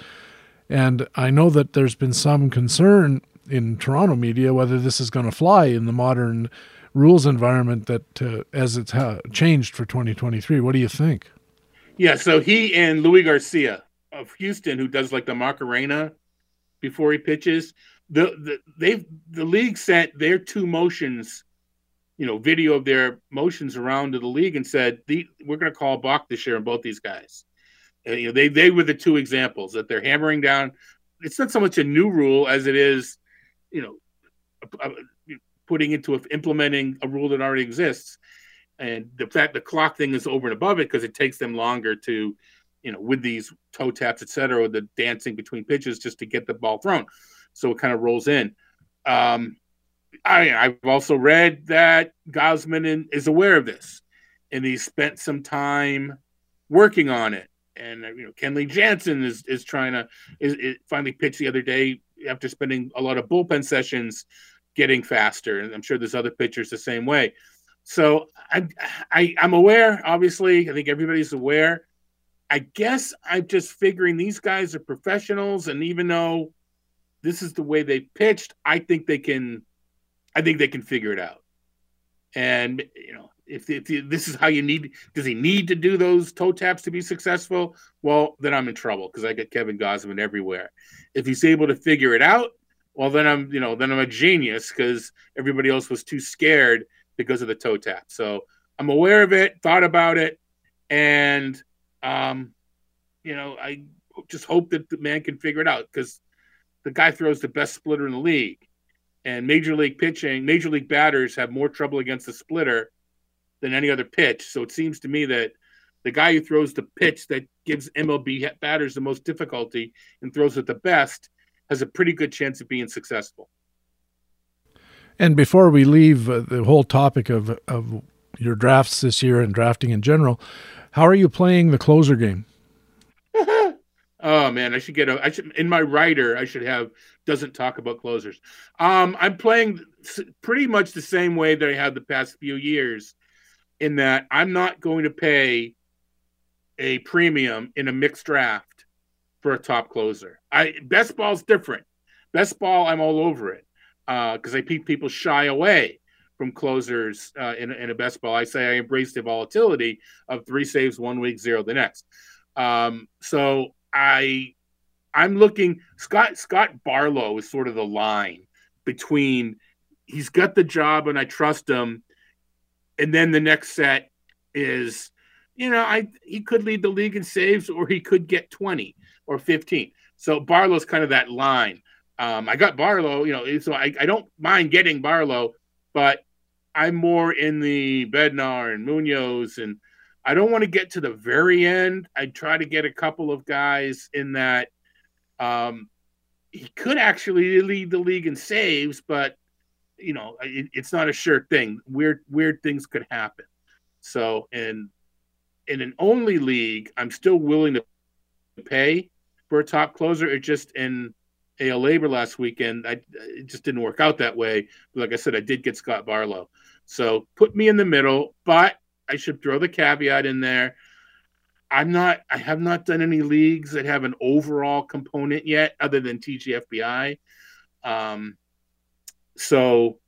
And I know that there's been some concern in Toronto media whether this is going to fly in the modern rules environment that uh, as it's ha- changed for twenty twenty-three. What do you think? Yeah, so he and Louis Garcia of Houston, who does like the Macarena before he pitches, the, the they've the league sent their two motions, you know, video of their motions around to the league and said, the, we're going to call balk this year on both these guys. And, you know, they they were the two examples that they're hammering down. It's not so much a new rule as it is, you know, a, a, putting into a, implementing a rule that already exists. And the fact the clock thing is over and above it because it takes them longer to, you know, with these toe taps, et cetera, or the dancing between pitches just to get the ball thrown. So it kind of rolls in. Um, I, I've also read that Gausman is aware of this, and he spent some time working on it. And you know, Kenley Jansen is is trying to is, is finally pitched the other day after spending a lot of bullpen sessions, getting faster. And I'm sure there's other pitchers the same way. So I, I I'm aware. Obviously, I think everybody's aware. I guess I'm just figuring these guys are professionals, and even though this is the way they pitched, I think they can. I think they can figure it out. And, you know, if, if this is how you need, does he need to do those toe taps to be successful? Well, then I'm in trouble because I get Kevin Gausman everywhere. If he's able to figure it out, well, then I'm, you know, then I'm a genius because everybody else was too scared because of the toe tap. So I'm aware of it, thought about it. And, um, you know, I just hope that the man can figure it out because the guy throws the best splitter in the league. And major league pitching, major league batters have more trouble against the splitter than any other pitch. So it seems to me that the guy who throws the pitch that gives M L B batters the most difficulty and throws it the best has a pretty good chance of being successful. And before we leave uh, the whole topic of, of your drafts this year and drafting in general, how are you playing the closer game? Oh man, I should get a, I should, in my writer, I should have, doesn't talk about closers. Um, I'm playing pretty much the same way that I have the past few years in that I'm not going to pay a premium in a mixed draft for a top closer. I, best ball's different. Best ball, I'm all over it. Uh, cause I think people shy away from closers uh, in, in a best ball. I say I embrace the volatility of three saves one week, zero the next. Um, so I, I'm looking. Scott Scott Barlow is sort of the line between he's got the job and I trust him, and then the next set is, you know, I he could lead the league in saves or he could get twenty or fifteen. So Barlow's kind of that line. Um, I got Barlow, you know, so I, I don't mind getting Barlow, but I'm more in the Bednar and Munoz and I don't want to get to the very end. I try to get a couple of guys in that um, he could actually lead the league in saves, but you know, it, it's not a sure thing. Weird, weird things could happen. So, in in an only league, I'm still willing to pay for a top closer. It just in A L Labor last weekend, I it just didn't work out that way. But like I said, I did get Scott Barlow. So put me in the middle, but I should throw the caveat in there. I'm not, I have not done any leagues that have an overall component yet other than T G F B I. Um, so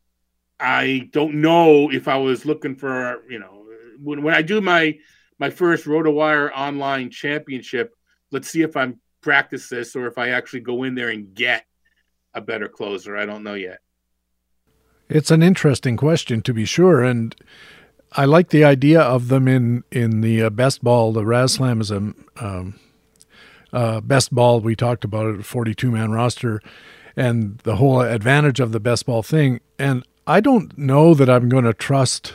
I don't know if I was looking for, you know, when, when I do my, my first RotoWire online championship, let's see if I'm practice this or if I actually go in there and get a better closer. I don't know yet. It's an interesting question, to be sure, and I like the idea of them in in the uh, best ball. The RazSlam is a um, uh, best ball. We talked about it, a forty-two man roster, and the whole advantage of the best ball thing. And I don't know that I'm going to trust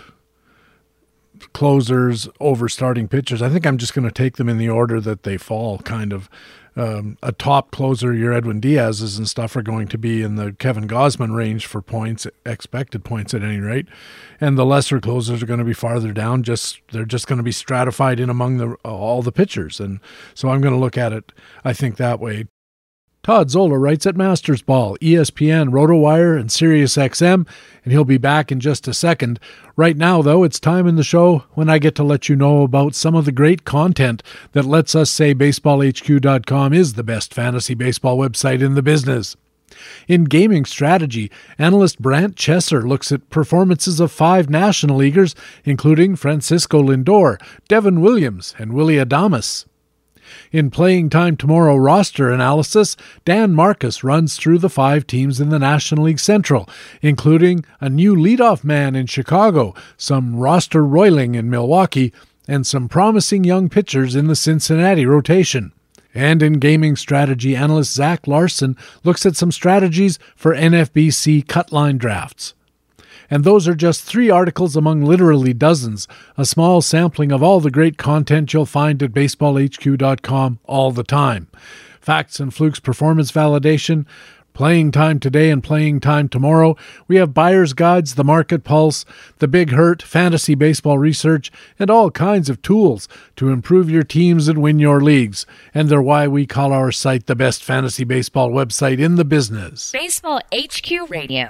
closers over starting pitchers. I think I'm just going to take them in the order that they fall, kind of. Um, a top closer, your Edwin Diaz's and stuff, are going to be in the Kevin Gausman range for points, expected points at any rate. And the lesser closers are going to be farther down. Just they're just going to be stratified in among the all the pitchers. And so I'm going to look at it, I think, that way. Todd Zola writes at Masters Ball, E S P N, RotoWire, and SiriusXM, and he'll be back in just a second. Right now, though, it's time in the show when I get to let you know about some of the great content that lets us say baseball H Q dot com is the best fantasy baseball website in the business. In gaming strategy, analyst Brant Chesser looks at performances of five National Leaguers, including Francisco Lindor, Devin Williams, and Willy Adames. In Playing Time Tomorrow roster analysis, Dan Marcus runs through the five teams in the National League Central, including a new leadoff man in Chicago, some roster roiling in Milwaukee, and some promising young pitchers in the Cincinnati rotation. And in gaming strategy, analyst Zach Larson looks at some strategies for N F B C cutline drafts. And those are just three articles among literally dozens, a small sampling of all the great content you'll find at baseball H Q dot com all the time. Facts and Flukes performance validation, Playing Time Today and Playing Time Tomorrow. We have buyer's guides, the market pulse, the Big Hurt, fantasy baseball research, and all kinds of tools to improve your teams and win your leagues. And they're why we call our site the best fantasy baseball website in the business. Baseball H Q Radio.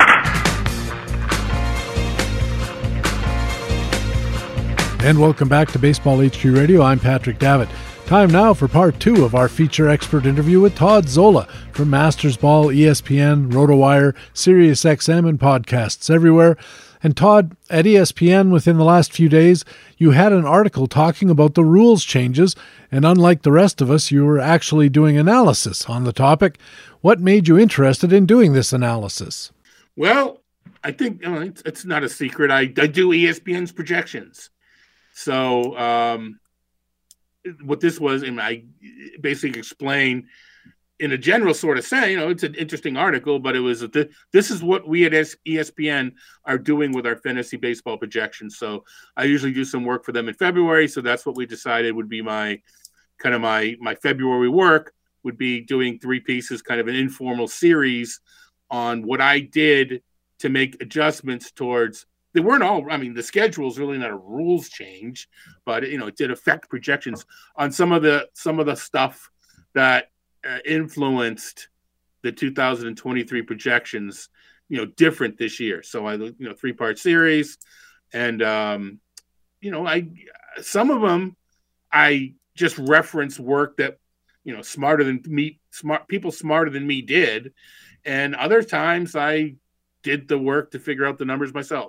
And welcome back to Baseball H Q Radio. I'm Patrick Davitt. Time now for part two of our feature expert interview with Todd Zola from Masters Ball, E S P N, RotoWire, SiriusXM, and podcasts everywhere. And Todd, at E S P N within the last few days, you had an article talking about the rules changes, and unlike the rest of us, you were actually doing analysis on the topic. What made you interested in doing this analysis? Well, I think you know, it's, it's not a secret. I, I do E S P N's projections. So um, what this was, and I basically explained in a general sort of sense, you know, it's an interesting article, but it was, a, this is what we at E S P N are doing with our fantasy baseball projections. So I usually do some work for them in February. So that's what we decided would be my kind of my, my February work would be doing three pieces, kind of an informal series on what I did to make adjustments towards. They weren't all, I mean, the schedule is really not a rules change, but, you know, it did affect projections on some of the, some of the stuff that uh, influenced the two thousand twenty-three projections, you know, different this year. So I, you know, three part series and, um, you know, I, some of them I just reference work that, you know, smarter than me, smart people smarter than me did. And other times I did the work to figure out the numbers myself.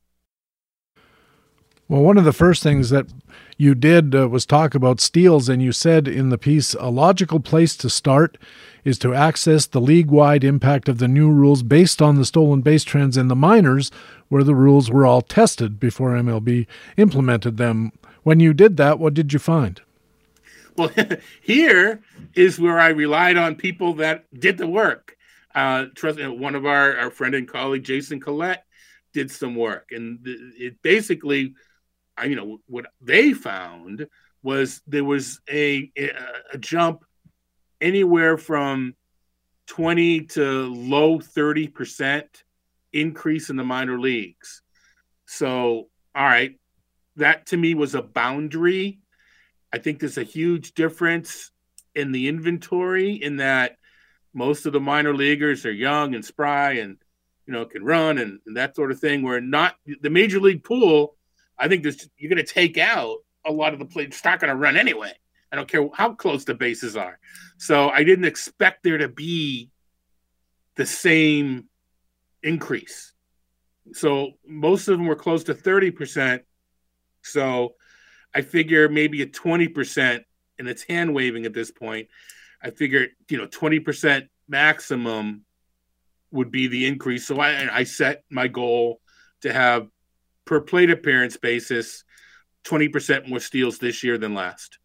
Well, one of the first things that you did uh, was talk about steals, and you said in the piece, a logical place to start is to access the league-wide impact of the new rules based on the stolen base trends in the minors, where the rules were all tested before M L B implemented them. When you did that, what did you find? Well, here is where I relied on people that did the work. Uh, trust one of our, our friend and colleague, Jason Collette, did some work, and it basically I, you know, what they found was there was a, a, a jump anywhere from twenty to low thirty percent increase in the minor leagues. So, all right, that to me was a boundary. I think there's a huge difference in the inventory in that most of the minor leaguers are young and spry and, you know, can run and, and that sort of thing. Where not the major league pool, I think there's, you're going to take out a lot of the players. It's not going to run anyway. I don't care how close the bases are. So I didn't expect there to be the same increase. So most of them were close to thirty percent. So I figure maybe a twenty percent, and it's hand waving at this point. I figured, you know, twenty percent maximum would be the increase. So I, I set my goal to have, per plate appearance basis, twenty percent more steals this year than last.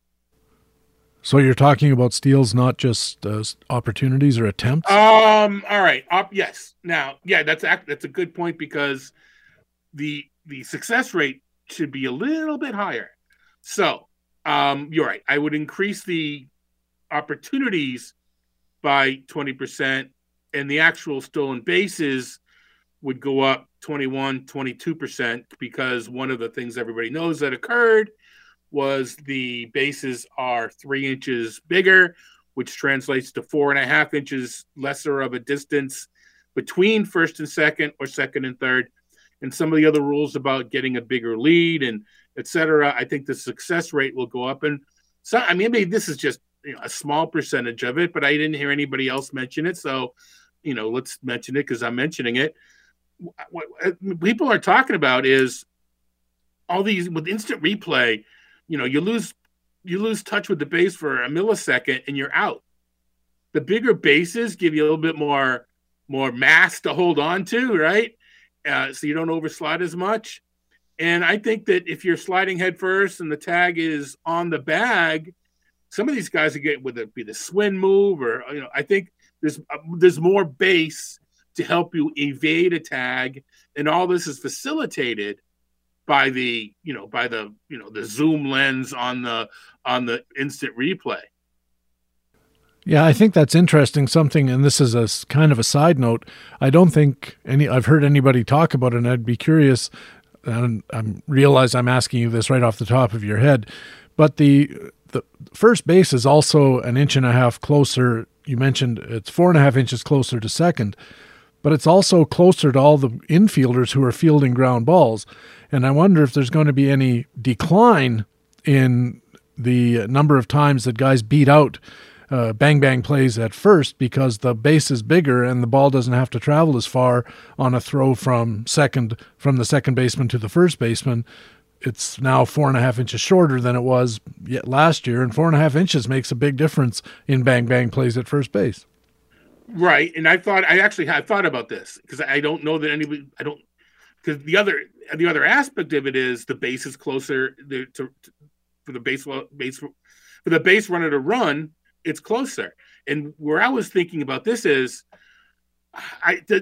So you're talking about steals, not just uh, opportunities or attempts? Um. All right. Uh, yes. Now, yeah, that's a, that's a good point, because the the success rate should be a little bit higher. So, um, you're right. I would increase the opportunities by twenty percent, and the actual stolen bases would go up twenty-one, twenty-two percent, because one of the things everybody knows that occurred was the bases are three inches bigger, which translates to four and a half inches lesser of a distance between first and second, or second and third. And some of the other rules about getting a bigger lead and et cetera, I think the success rate will go up. And so, I mean, maybe this is just, you know, a small percentage of it, but I didn't hear anybody else mention it. So, you know, let's mention it because I'm mentioning it. What, what people are talking about is all these with instant replay. You know, you lose you lose touch with the base for a millisecond and you're out. The bigger bases give you a little bit more more mass to hold on to, right? Uh, so you don't overslide as much. And I think that if you're sliding head first and the tag is on the bag, some of these guys are getting, whether it be the swing move or, you know, I think there's uh, there's more base to help you evade a tag, and all this is facilitated by the, you know, by the, you know, the zoom lens on the, on the instant replay. Yeah, I think that's interesting. Something, and this is a kind of a side note. I don't think any, I've heard anybody talk about it, and I'd be curious, and I realize I'm asking you this right off the top of your head, but the, the first base is also an inch and a half closer. You mentioned it's four and a half inches closer to second, but it's also closer to all the infielders who are fielding ground balls. And I wonder if there's going to be any decline in the number of times that guys beat out uh, bang-bang plays at first, because the base is bigger and the ball doesn't have to travel as far on a throw from second, from the second baseman to the first baseman. It's now four and a half inches shorter than it was yet last year, and four and a half inches makes a big difference in bang-bang plays at first base. Right. And I thought, I actually I thought about this, because I don't know that anybody, I don't, because the other, the other aspect of it is the base is closer to, to, to for the base, base, for the base runner to run, it's closer. And where I was thinking about this is, I, do,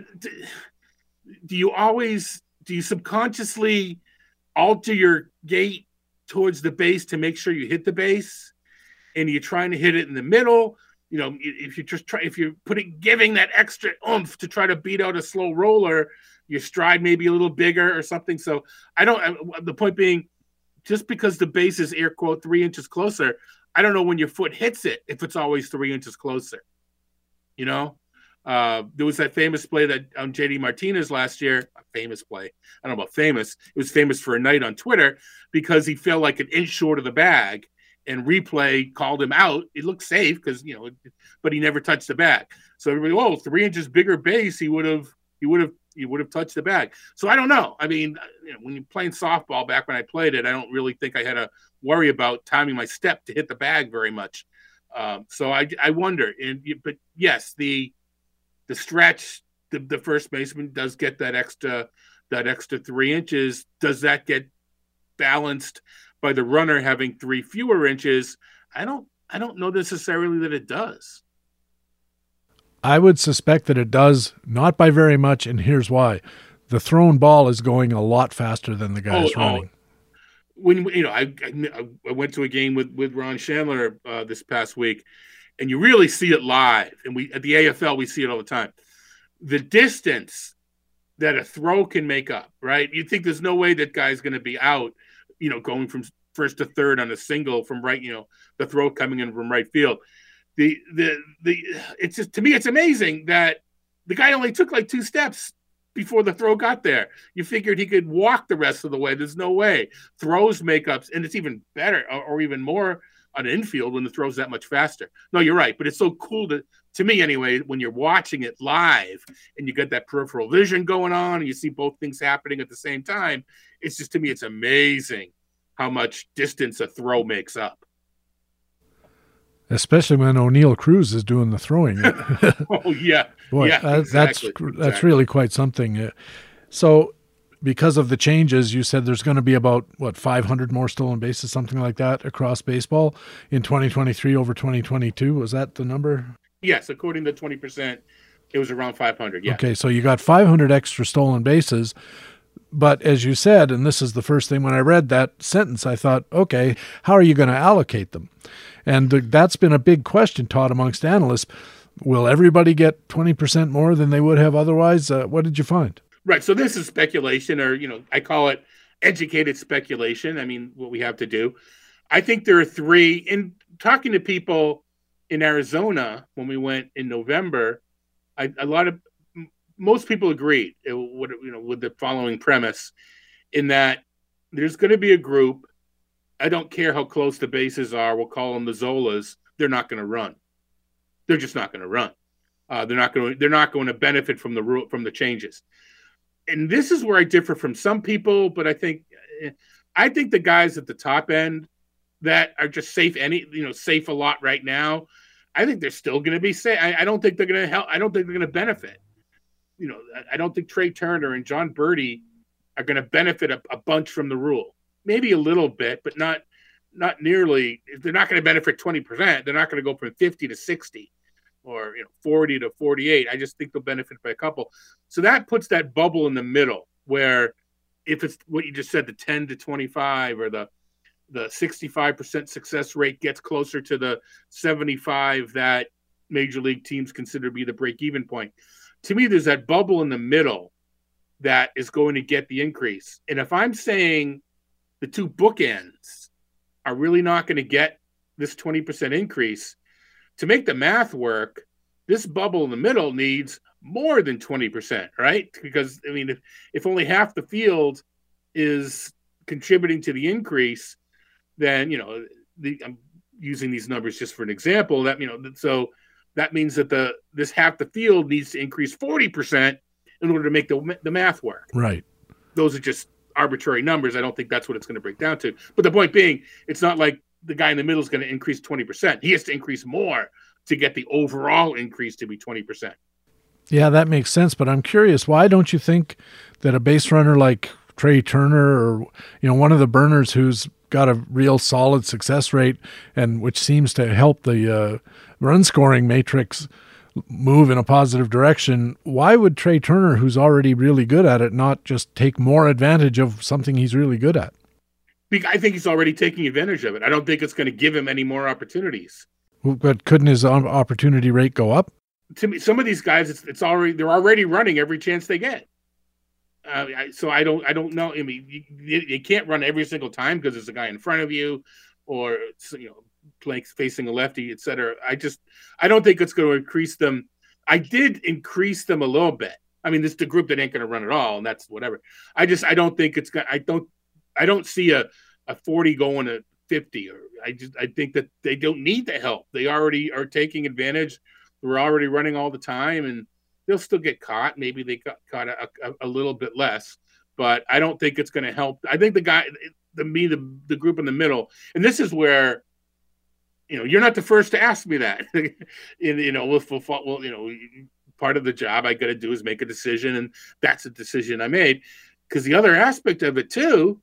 do you always, do you subconsciously alter your gait towards the base to make sure you hit the base, and you're trying to hit it in the middle? You know, if you just try, if you're putting, giving that extra oomph to try to beat out a slow roller, your stride may be a little bigger or something. So I don't, the point being, just because the base is air quote three inches closer, I don't know when your foot hits it, if it's always three inches closer. You know, uh, there was that famous play that on J D Martinez last year, a famous play. I don't know about famous. It was famous for a night on Twitter because he fell like an inch short of the bag, and replay called him out. It looked safe because, you know, but he never touched the bag. So everybody, oh, three inches bigger base, he would have, he would have, he would have touched the bag. So I don't know. I mean, you know, when you're playing softball back when I played it, I don't really think I had to worry about timing my step to hit the bag very much. Um, so I, I wonder. And but yes, the the stretch, the, the first baseman does get that extra that extra three inches. Does that get balanced by the runner having three fewer inches? I don't I don't know necessarily that it does. I would suspect that it does, not by very much, and here's why. The thrown ball is going a lot faster than the guy oh, running. Oh. when you know, I I went to a game with with Ron Chandler uh, this past week, and you really see it live. And we at the A F L we see it all the time. The distance that a throw can make up, right? You think there's no way that guy's going to be out, you know, going from first to third on a single from right, you know, the throw coming in from right field. The the the it's just, to me it's amazing that the guy only took like two steps before the throw got there. You figured he could walk the rest of the way. There's no way. Throws make ups, and it's even better or, or even more on infield when the throw's that much faster. No, you're right, but it's so cool to to me anyway when you're watching it live and you get that peripheral vision going on and you see both things happening at the same time. It's just, to me, it's amazing how much distance a throw makes up. Especially when O'Neill Cruz is doing the throwing. Oh, yeah. Boy, yeah, uh, exactly, that's exactly. that's really quite something. So because of the changes, you said there's going to be about, what, five hundred more stolen bases, something like that, across baseball in twenty twenty-three over twenty twenty-two. Was that the number? Yes, according to twenty percent, it was around five hundred, yeah. Okay, so you got five hundred extra stolen bases. But as you said, and this is the first thing when I read that sentence, I thought, okay, how are you going to allocate them? And the, that's been a big question, Todd, amongst analysts. Will everybody get twenty percent more than they would have otherwise? Uh, what did you find? Right. So this is speculation, or, you know, I call it educated speculation. I mean, what we have to do. I think there are three. In talking to people in Arizona when we went in November, I, a lot of most people agreed it would, you know, with the following premise, in that there's going to be a group. I don't care how close the bases are. We'll call them the Zolas. They're not going to run. They're just not going to run. Uh, they're not going. They're not going to benefit from the rule from the changes. And this is where I differ from some people. But I think, I think the guys at the top end that are just safe, any you know, safe a lot right now, I think they're still going to be safe. I, I don't think they're going to help. I don't think they're going to benefit. You know, I don't think Trey Turner and John Birdie are going to benefit a, a bunch from the rule. Maybe a little bit, but not not nearly. They're not going to benefit twenty percent. They're not going to go from fifty to sixty or, you know, forty to forty-eight. I just think they'll benefit by a couple. So that puts that bubble in the middle where if it's what you just said, the ten to twenty-five or the the sixty-five percent success rate gets closer to the seventy-five that major league teams consider to be the break-even point. To me, there's that bubble in the middle that is going to get the increase. And if I'm saying the two bookends are really not going to get this twenty percent increase, to make the math work, this bubble in the middle needs more than twenty percent, right? Because, I mean, if, if only half the field is contributing to the increase, then, you know, the, I'm using these numbers just for an example, that, you know, so that means that the this half the field needs to increase forty percent in order to make the the math work. Right. Those are just arbitrary numbers. I don't think that's what it's going to break down to. But the point being, it's not like the guy in the middle is going to increase twenty percent. He has to increase more to get the overall increase to be twenty percent. Yeah, that makes sense. But I'm curious, why don't you think that a base runner like Trey Turner or, you know, one of the burners who's got a real solid success rate and which seems to help the uh, run scoring matrix move in a positive direction, why would Trey Turner, who's already really good at it, not just take more advantage of something he's really good at? I think he's already taking advantage of it. I don't think it's going to give him any more opportunities. But couldn't his opportunity rate go up? To me, some of these guys, it's, it's already they're already running every chance they get. Uh, I, so I don't I don't know. I mean, you, you can't run every single time because there's a guy in front of you, or, you know, playing facing a lefty, et cetera. I just I don't think it's going to increase them. I did increase them a little bit. I mean, this is the group that ain't going to run at all, and that's whatever. I just I don't think it's going. I don't I don't see a a forty going to fifty, or I just I think that they don't need the help. They already are taking advantage. We're already running all the time, and they'll still get caught. Maybe they got caught a, a, a little bit less, but I don't think it's going to help. I think the guy, the me, the the group in the middle, and this is where, you know, you're not the first to ask me that. in, you know, with well, you know, part of the job I got to do is make a decision, and that's a decision I made. Because the other aspect of it too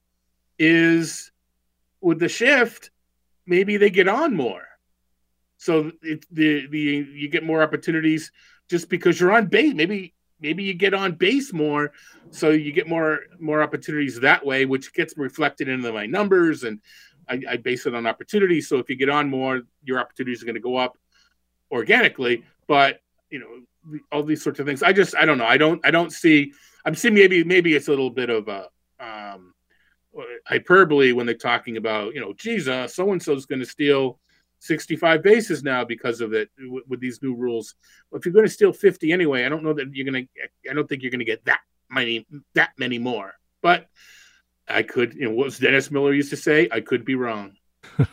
is with the shift, maybe they get on more. So it, the the you get more opportunities just because you're on base. Maybe maybe you get on base more, so you get more more opportunities that way, which gets reflected into my numbers, and I, I base it on opportunities. So if you get on more, your opportunities are going to go up organically. But you know, all these sorts of things. I just I don't know. I don't I don't see. I'm seeing maybe maybe it's a little bit of a um, hyperbole when they're talking about, you know, geez, uh, so and so is going to steal sixty-five bases now because of it w- with these new rules. Well, if you're going to steal fifty anyway, I don't know that you're going to. I don't think you're going to get that many that many more. But I could, you know, what Dennis Miller used to say, I could be wrong. Well,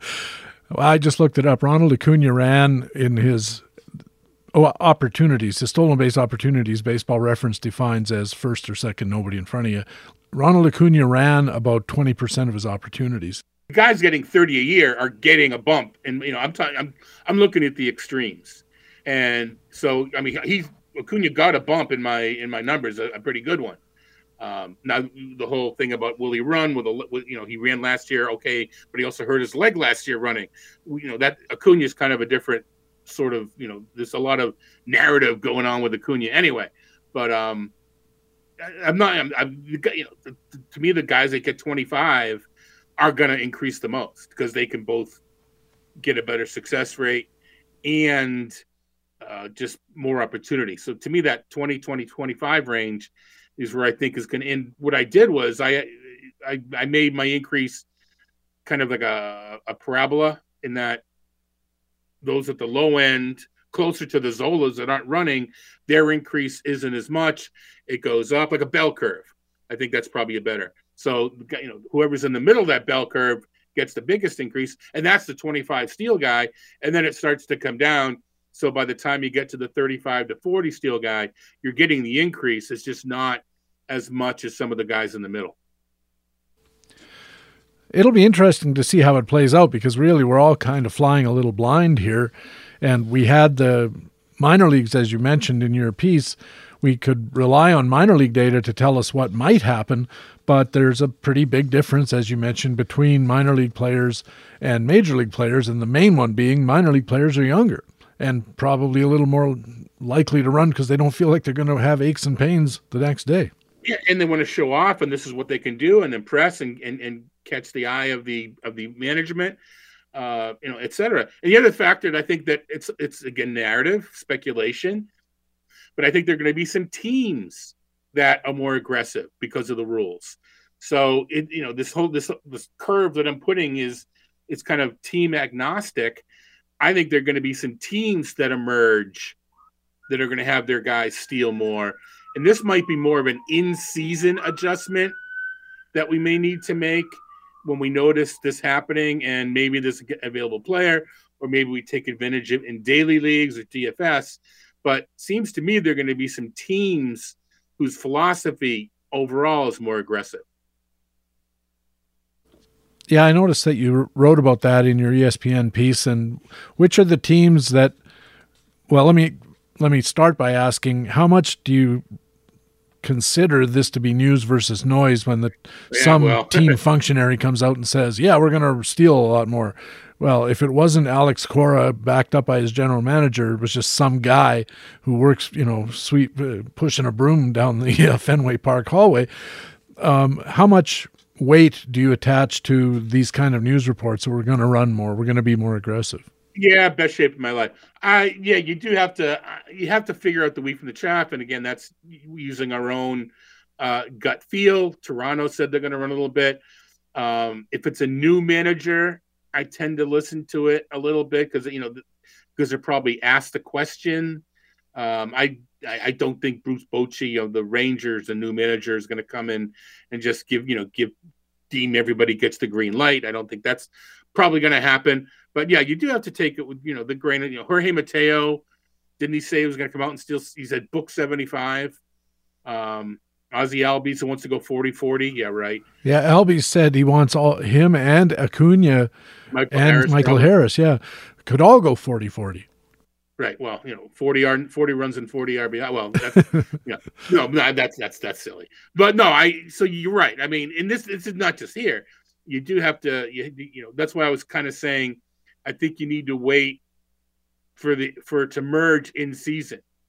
I just looked it up. Ronald Acuna ran in his oh, opportunities, his stolen base opportunities, Baseball Reference defines as first or second, nobody in front of you. Ronald Acuna ran about twenty percent of his opportunities. Guys getting thirty a year are getting a bump, and you know, I'm talking, I'm, I'm looking at the extremes, and so I mean, he Acuna got a bump in my in my numbers, a, a pretty good one. Um, now the whole thing about will he run with a, with, you know, he ran last year, okay, but he also hurt his leg last year running. You know, that Acuna is kind of a different sort of, you know, there's a lot of narrative going on with Acuna anyway, but um, I, I'm not, I'm, I'm, you know, to me, the guys that get twenty-five are going to increase the most because they can both get a better success rate and uh, just more opportunity. So to me, that twenty, twenty, twenty-five range is where I think is going to end. What I did was I, I, I made my increase kind of like a, a parabola in that those at the low end, closer to the Zolas that aren't running, their increase isn't as much. It goes up like a bell curve. I think that's probably a better. So, you know, whoever's in the middle of that bell curve gets the biggest increase, and that's the twenty-five steal guy. And then it starts to come down. So by the time you get to the thirty-five to forty steal guy, you're getting the increase. It's just not as much as some of the guys in the middle. It'll be interesting to see how it plays out because really we're all kind of flying a little blind here. And we had the minor leagues, as you mentioned in your piece. We could rely on minor league data to tell us what might happen, but there's a pretty big difference, as you mentioned, between minor league players and major league players, and the main one being minor league players are younger and probably a little more likely to run because they don't feel like they're going to have aches and pains the next day. Yeah, and they want to show off, and this is what they can do and impress and, and, and catch the eye of the of the management, uh, you know, et cetera. And the other factor that I think that it's it's again narrative, speculation, but I think there are going to be some teams that are more aggressive because of the rules. So it you know this whole this this curve that I'm putting is it's kind of team agnostic. I think there are going to be some teams that emerge that are going to have their guys steal more. And this might be more of an in-season adjustment that we may need to make when we notice this happening and maybe this available player, or maybe we take advantage of in daily leagues or D F S. But seems to me there are going to be some teams whose philosophy overall is more aggressive. Yeah, I noticed that you wrote about that in your E S P N piece. And which are the teams that, well, let me let me start by asking, how much do you consider this to be news versus noise when the yeah, some well. team functionary comes out and says, yeah, we're going to steal a lot more? Well, if it wasn't Alex Cora backed up by his general manager, it was just some guy who works, you know, sweep, uh, pushing a broom down the uh, Fenway Park hallway. Um, how much weight do you attach to these kind of news reports that we're going to run more, we're going to be more aggressive? Yeah, best shape of my life. I yeah, you do have to you have to figure out the wheat from the chaff, and again, that's using our own uh, gut feel. Toronto said they're going to run a little bit. Um, if it's a new manager, I tend to listen to it a little bit because you know because they're probably asked the question. Um, I, I I don't think Bruce Bochy of the Rangers, the new manager, is going to come in and just give you know give deem everybody gets the green light. I don't think that's probably going to happen. But yeah, you do have to take it with, you know, the grain of, you know, Jorge Mateo, didn't he say he was going to come out and steal? He said book seventy-five. Um, Ozzie Albies wants to go forty forty. Yeah, right. Yeah, Albies said he wants all him and Acuna Michael and Harris, Michael probably. Harris. Yeah, could all go forty forty. Right. Well, you know, forty R, forty runs and forty R B I. Well, that's, yeah, no, no, that's that's that's silly. But no, I. So you're right. I mean, in this, this is not just here. You do have to. You, you know, that's why I was kind of saying. I think you need to wait for the for it to merge in season.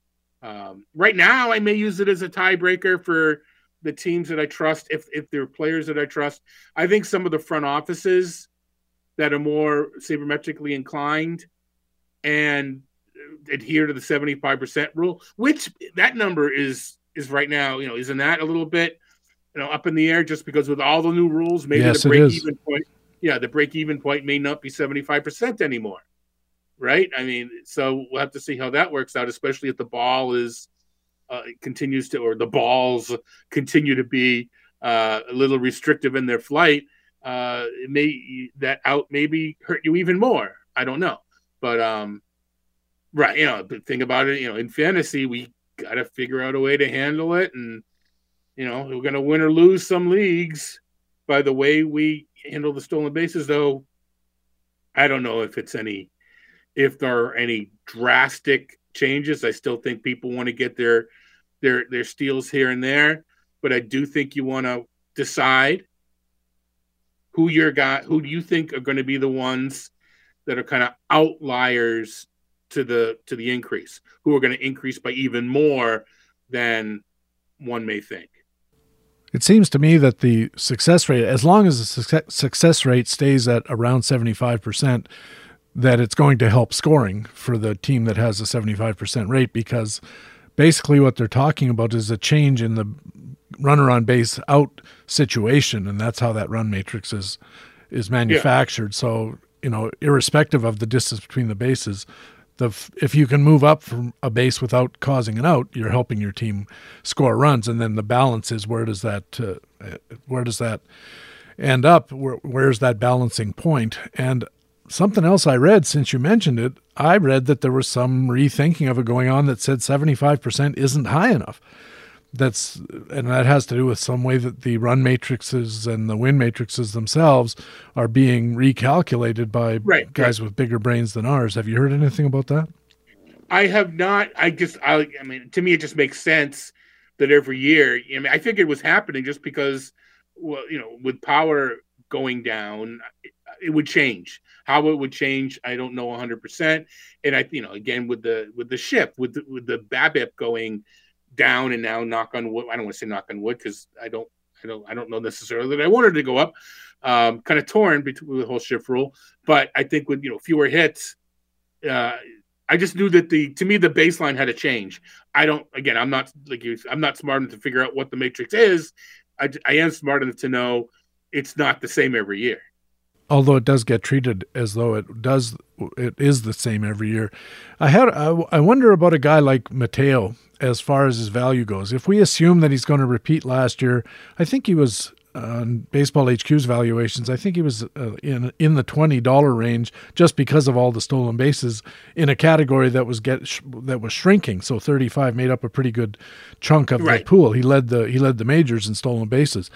Um, right now, I may use it as a tiebreaker for the teams that I trust, if if they're players that I trust. I think some of the front offices that are more sabermetrically inclined and adhere to the seventy-five percent rule, which that number is is right now, you know, isn't that a little bit, you know, up in the air just because with all the new rules, maybe Yes, the it break is. even point, yeah, the break even point may not be seventy-five percent anymore. Right? I mean, so we'll have to see how that works out, especially if the ball is uh, continues to, or the balls continue to be uh, a little restrictive in their flight. Uh, it may that out maybe hurt you even more. I don't know, but um, right, you know, the thing about it, you know, in fantasy, we got to figure out a way to handle it, and you know, we're going to win or lose some leagues by the way we handle the stolen bases. Though I don't know if it's any. If there are any drastic changes, I still think people want to get their their their steals here and there, but I do think you want to decide who your guy, who do you think are going to be the ones that are kind of outliers to the to the increase, who are going to increase by even more than one may think. It seems to me that the success rate, as long as the success rate stays at around seventy-five percent, that it's going to help scoring for the team that has a seventy-five percent rate, because basically what they're talking about is a change in the runner on base out situation, and that's how that run matrix is is manufactured. Yeah. So, you know, irrespective of the distance between the bases, the if you can move up from a base without causing an out, you're helping your team score runs. And then the balance is where does that uh, where does that end up? Where, where's that balancing point? And something else I read, since you mentioned it, I read that there was some rethinking of it going on that said seventy-five percent isn't high enough. That's and that has to do with some way that the run matrices and the win matrices themselves are being recalculated by right, guys right. with bigger brains than ours. Have you heard anything about that? I have not. I just, I, I mean, to me, it just makes sense that every year, I mean, I think it was happening just because, well, you know, with power going down, it, it would change. How it would change, I don't know one hundred percent. And I, you know, again, with the with the shift, with the, with the BABIP going down, and now knock on wood. I don't want to say knock on wood because I don't, I don't, I don't know necessarily that I wanted to go up. Um, kind of torn between the whole shift rule, but I think with you know fewer hits, uh, I just knew that the to me the baseline had to change. I don't. Again, I'm not like you. I'm not smart enough to figure out what the matrix is. I, I am smart enough to know it's not the same every year. Although it does get treated as though it does, it is the same every year. I had, I, I wonder about a guy like Mateo as far as his value goes. If we assume that he's going to repeat last year, I think he was on Baseball H Q's valuations. I think he was uh, in in the twenty dollar range just because of all the stolen bases in a category that was get sh- that was shrinking. So thirty-five made up a pretty good chunk of right. the pool. He led the he led the majors in stolen bases.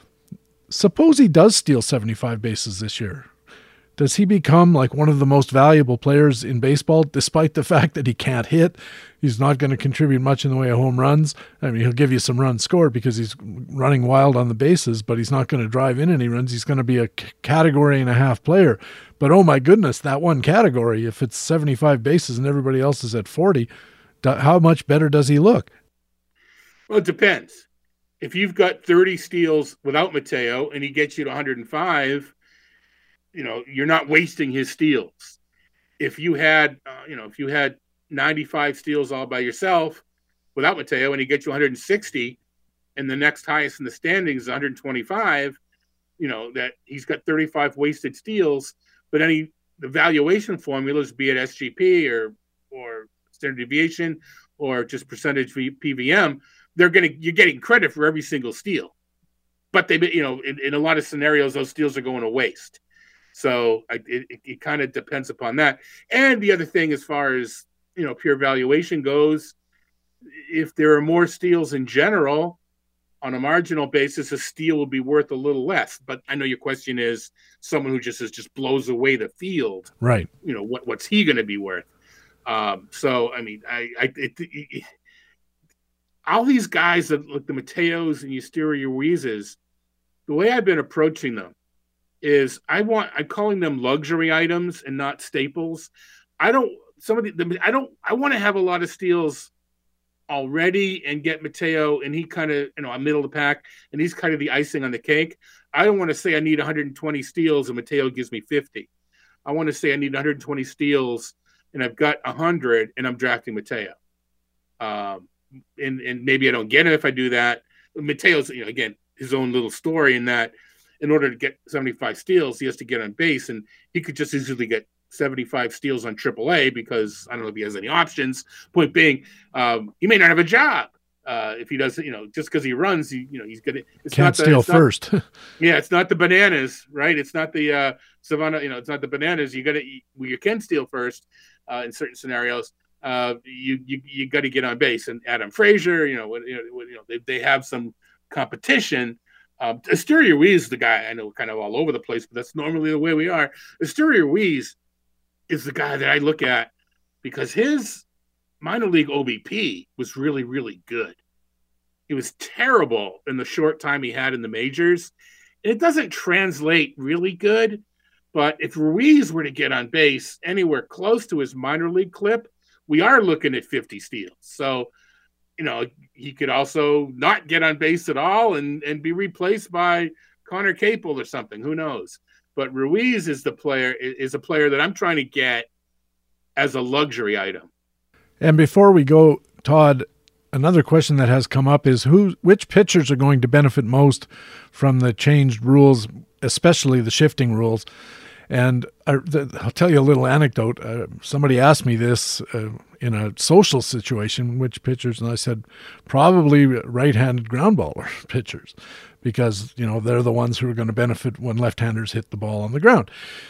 Suppose he does steal seventy-five bases this year. Does he become like one of the most valuable players in baseball, despite the fact that he can't hit? He's not going to contribute much in the way of home runs. I mean, he'll give you some runs scored because he's running wild on the bases, but he's not going to drive in any runs. He's going to be a category and a half player. But oh my goodness, that one category, if it's seventy-five bases and everybody else is at forty, how much better does he look? Well, it depends. If you've got thirty steals without Mateo and he gets you to one hundred five, you know, you're not wasting his steals. If you had, uh, you know, if you had ninety-five steals all by yourself without Mateo and he gets you one hundred sixty and the next highest in the standings is one hundred twenty-five, you know, that he's got thirty-five wasted steals, but any, the valuation formulas, be it S G P or, or standard deviation or just percentage P V M, they're going to, you're getting credit for every single steal, but they, you know, in, in a lot of scenarios, those steals are going to waste. So I, it, it kind of depends upon that. And the other thing, as far as, you know, pure valuation goes, if there are more steals in general on a marginal basis, a steal will be worth a little less. But I know your question is someone who just is, just blows away the field, right? You know, what, what's he going to be worth? Um, so, I mean, I, I, it, it, all these guys that like the Mateos and Eustario Ruizes, the way I've been approaching them is I want, I'm calling them luxury items and not staples. I don't, some of the, the I don't, I want to have a lot of steals already and get Mateo, and he kind of, you know, a middle of the pack, and he's kind of the icing on the cake. I don't want to say I need one hundred twenty steals and Mateo gives me fifty. I want to say I need one hundred twenty steals and I've got one hundred and I'm drafting Mateo. Um, and, and maybe I don't get it if I do that. Mateo's, you know, again, his own little story in that in order to get seventy-five steals, he has to get on base, and he could just easily get seventy-five steals on triple A because I don't know if he has any options. Point being, um, he may not have a job uh, if he doesn't, you know, just because he runs, he, you know, he's gonna it's can't not the, steal it's first. Not, yeah, it's not the bananas, right? It's not the uh, Savannah, you know, it's not the bananas. You got to, well, you can steal first uh, in certain scenarios. Uh, you you you got to get on base, and Adam Frazier, you know, you know, you know they they have some competition. Um, Asturias Ruiz is the guy I know, kind of all over the place, but that's normally the way we are. Asturias Ruiz is the guy that I look at because his minor league O B P was really, really good. It was terrible in the short time he had in the majors. It doesn't translate really good, but if Ruiz were to get on base anywhere close to his minor league clip, we are looking at fifty steals. So, you know, he could also not get on base at all and, and be replaced by Connor Capel or something. Who knows? But Ruiz is the player, is a player that I'm trying to get as a luxury item. And before we go, Todd, another question that has come up is who, which pitchers are going to benefit most from the changed rules, especially the shifting rules? And I, I'll tell you a little anecdote. Uh, somebody asked me this uh, in a social situation, which pitchers, and I said, probably right-handed ground ball pitchers, because, you know, they're the ones who are going to benefit when left-handers hit the ball on the ground.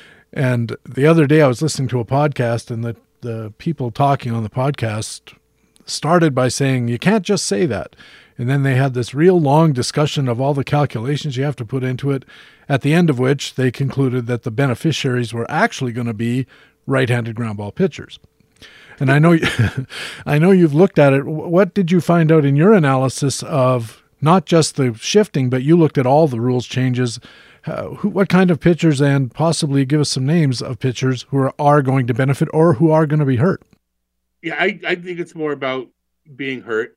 And the other day I was listening to a podcast, and the, the people talking on the podcast started by saying, you can't just say that. And then they had this real long discussion of all the calculations you have to put into it, at the end of which they concluded that the beneficiaries were actually going to be right-handed ground ball pitchers. And I know, I know you've looked at it. What did you find out in your analysis of not just the shifting, but you looked at all the rules changes? Uh, who, what kind of pitchers, and possibly give us some names of pitchers who are, are going to benefit or who are going to be hurt? Yeah, I, I think it's more about being hurt.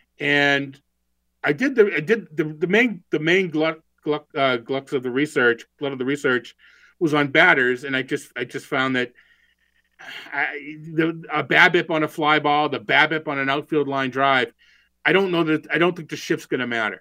And I did the I did the, the main the main glut, glut, uh, glux of the research, glut of the research was on batters, and I just I just found that I, the a BABIP on a fly ball, the BABIP on an outfield line drive, I don't know that I don't think the shift's going to matter.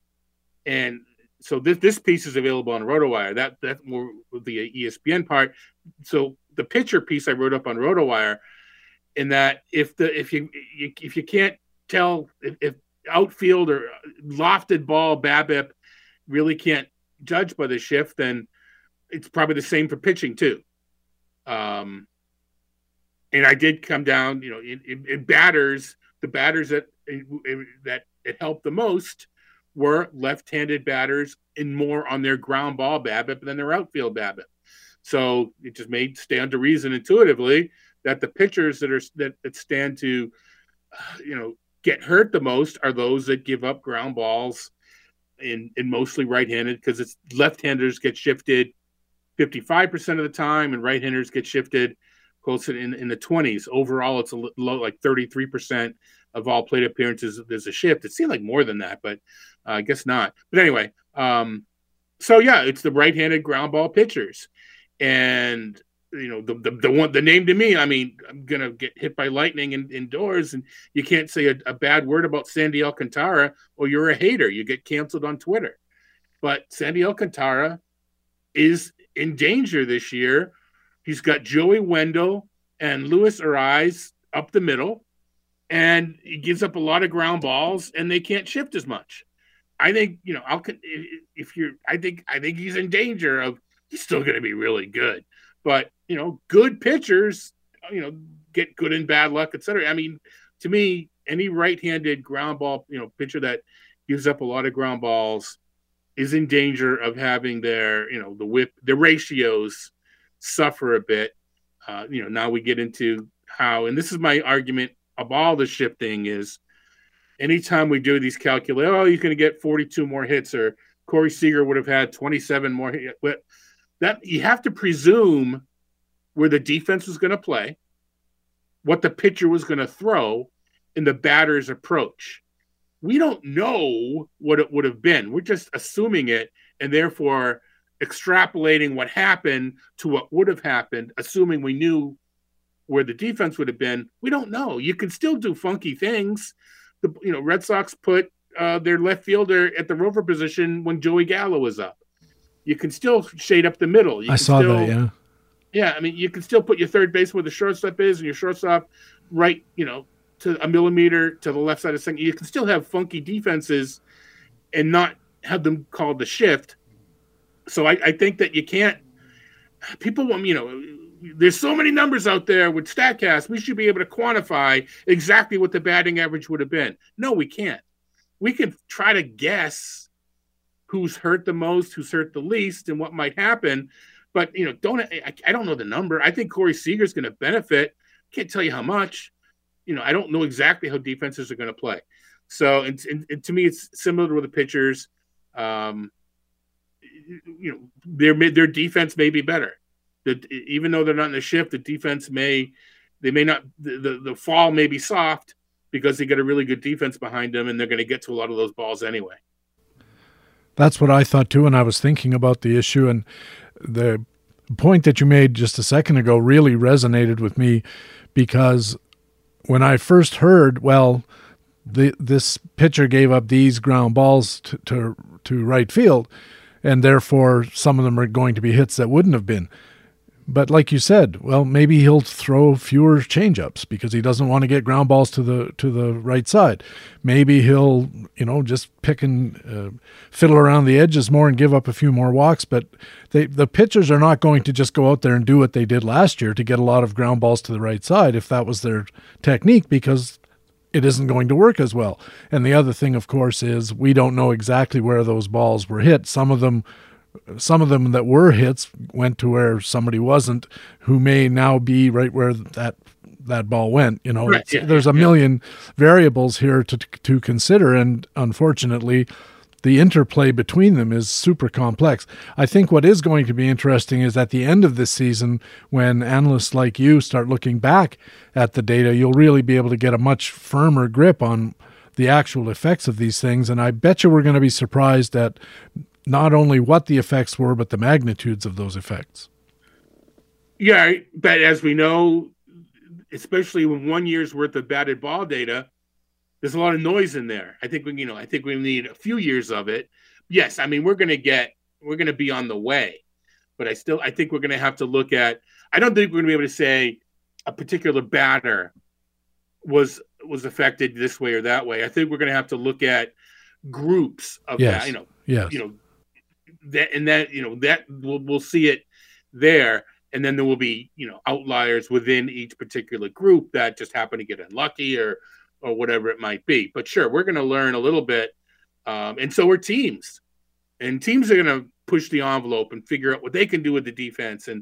And so this this piece is available on RotoWire. That that more the E S P N part. So the pitcher piece I wrote up on RotoWire, in that if the if you, you if you can't tell if, if outfield or lofted ball BABIP really can't judge by the shift, then it's probably the same for pitching too. Um, and I did come down, you know, in, in, in batters, the batters that that it helped the most were left-handed batters and more on their ground ball BABIP than their outfield BABIP. So it just made stand to reason intuitively that the pitchers that are that, that stand to, uh, you know, get hurt the most are those that give up ground balls in, in mostly right-handed, because it's left-handers get shifted fifty-five percent of the time and right-handers get shifted close in, in the twenties. Overall, it's a low, like thirty-three percent of all plate appearances, there's a shift. It seemed like more than that, but uh, I guess not. But anyway, um, so yeah, it's the right-handed ground ball pitchers. And you know, the, the the one the name to me, I mean, I'm gonna get hit by lightning in, indoors, and you can't say a, a bad word about Sandy Alcantara or you're a hater. You get canceled on Twitter. But Sandy Alcantara is in danger this year. He's got Joey Wendell and Luis Ariz up the middle, and he gives up a lot of ground balls, and they can't shift as much. I think, you know, I'll if you're, I think I think he's in danger of. He's still going to be really good. But, you know, good pitchers, you know, get good and bad luck, et cetera. I mean, to me, any right-handed ground ball, you know, pitcher that gives up a lot of ground balls is in danger of having their, you know, the whip, the ratios suffer a bit. Uh, you know, now we get into how, and this is my argument of all the shifting is anytime we do these calculations, oh, you're going to get forty-two more hits, or Corey Seager would have had twenty-seven more hits. That you have to presume where the defense was going to play, what the pitcher was going to throw, in the batter's approach. We don't know what it would have been. We're just assuming it, and therefore extrapolating what happened to what would have happened, assuming we knew where the defense would have been. We don't know. You can still do funky things. The you know Red Sox put uh, their left fielder at the rover position when Joey Gallo was up. You can still shade up the middle. You I can saw still, that, yeah. Yeah, I mean, you can still put your third base where the shortstop is, and your shortstop right, you know, to a millimeter to the left side of second. You can still have funky defenses and not have them called the shift. So I, I think that you can't. People want, you know, there's so many numbers out there with StatCast. We should be able to quantify exactly what the batting average would have been. No, we can't. We can try to guess who's hurt the most, who's hurt the least, and what might happen. But, you know, don't I, I don't know the number. I think Corey Seager's going to benefit. Can't tell you how much. You know, I don't know exactly how defenses are going to play. So, and, and, and to me, it's similar to the pitchers. Um, you know, their their defense may be better. The, even though they're not in the shift, the defense may they may not the, the, the fall may be soft because they got a really good defense behind them, and they're going to get to a lot of those balls anyway. That's what I thought too, and I was thinking about the issue, and the point that you made just a second ago really resonated with me, because when I first heard, well, the, this pitcher gave up these ground balls to, to to right field, and therefore some of them are going to be hits that wouldn't have been. But like you said, well, maybe he'll throw fewer changeups because he doesn't want to get ground balls to the to the right side. Maybe he'll, you know, just pick and uh, fiddle around the edges more and give up a few more walks. But they, the pitchers are not going to just go out there and do what they did last year to get a lot of ground balls to the right side if that was their technique, because it isn't going to work as well. And the other thing, of course, is we don't know exactly where those balls were hit. Some of them Some of them that were hits went to where somebody wasn't, who may now be right where that that ball went. You know, right, yeah, there's a yeah. million variables here to to consider, and unfortunately, the interplay between them is super complex. I think what is going to be interesting is at the end of this season, when analysts like you start looking back at the data, you'll really be able to get a much firmer grip on the actual effects of these things. And I bet you we're going to be surprised at not only what the effects were, but the magnitudes of those effects. Yeah, but as we know, especially with one year's worth of batted ball data, there's a lot of noise in there. I think we, you know, I think we need a few years of it. Yes, I mean, we're going to get, we're going to be on the way, but I still, I think we're going to have to look at, I don't think we're going to be able to say a particular batter was, was affected this way or that way. I think we're going to have to look at groups of yes. that, you know, yes. you know, that, and that, you know, that we'll, we'll see it there. And then there will be, you know, outliers within each particular group that just happen to get unlucky or, or whatever it might be. But sure, we're going to learn a little bit. Um, and so are teams. And teams are going to push the envelope and figure out what they can do with the defense. And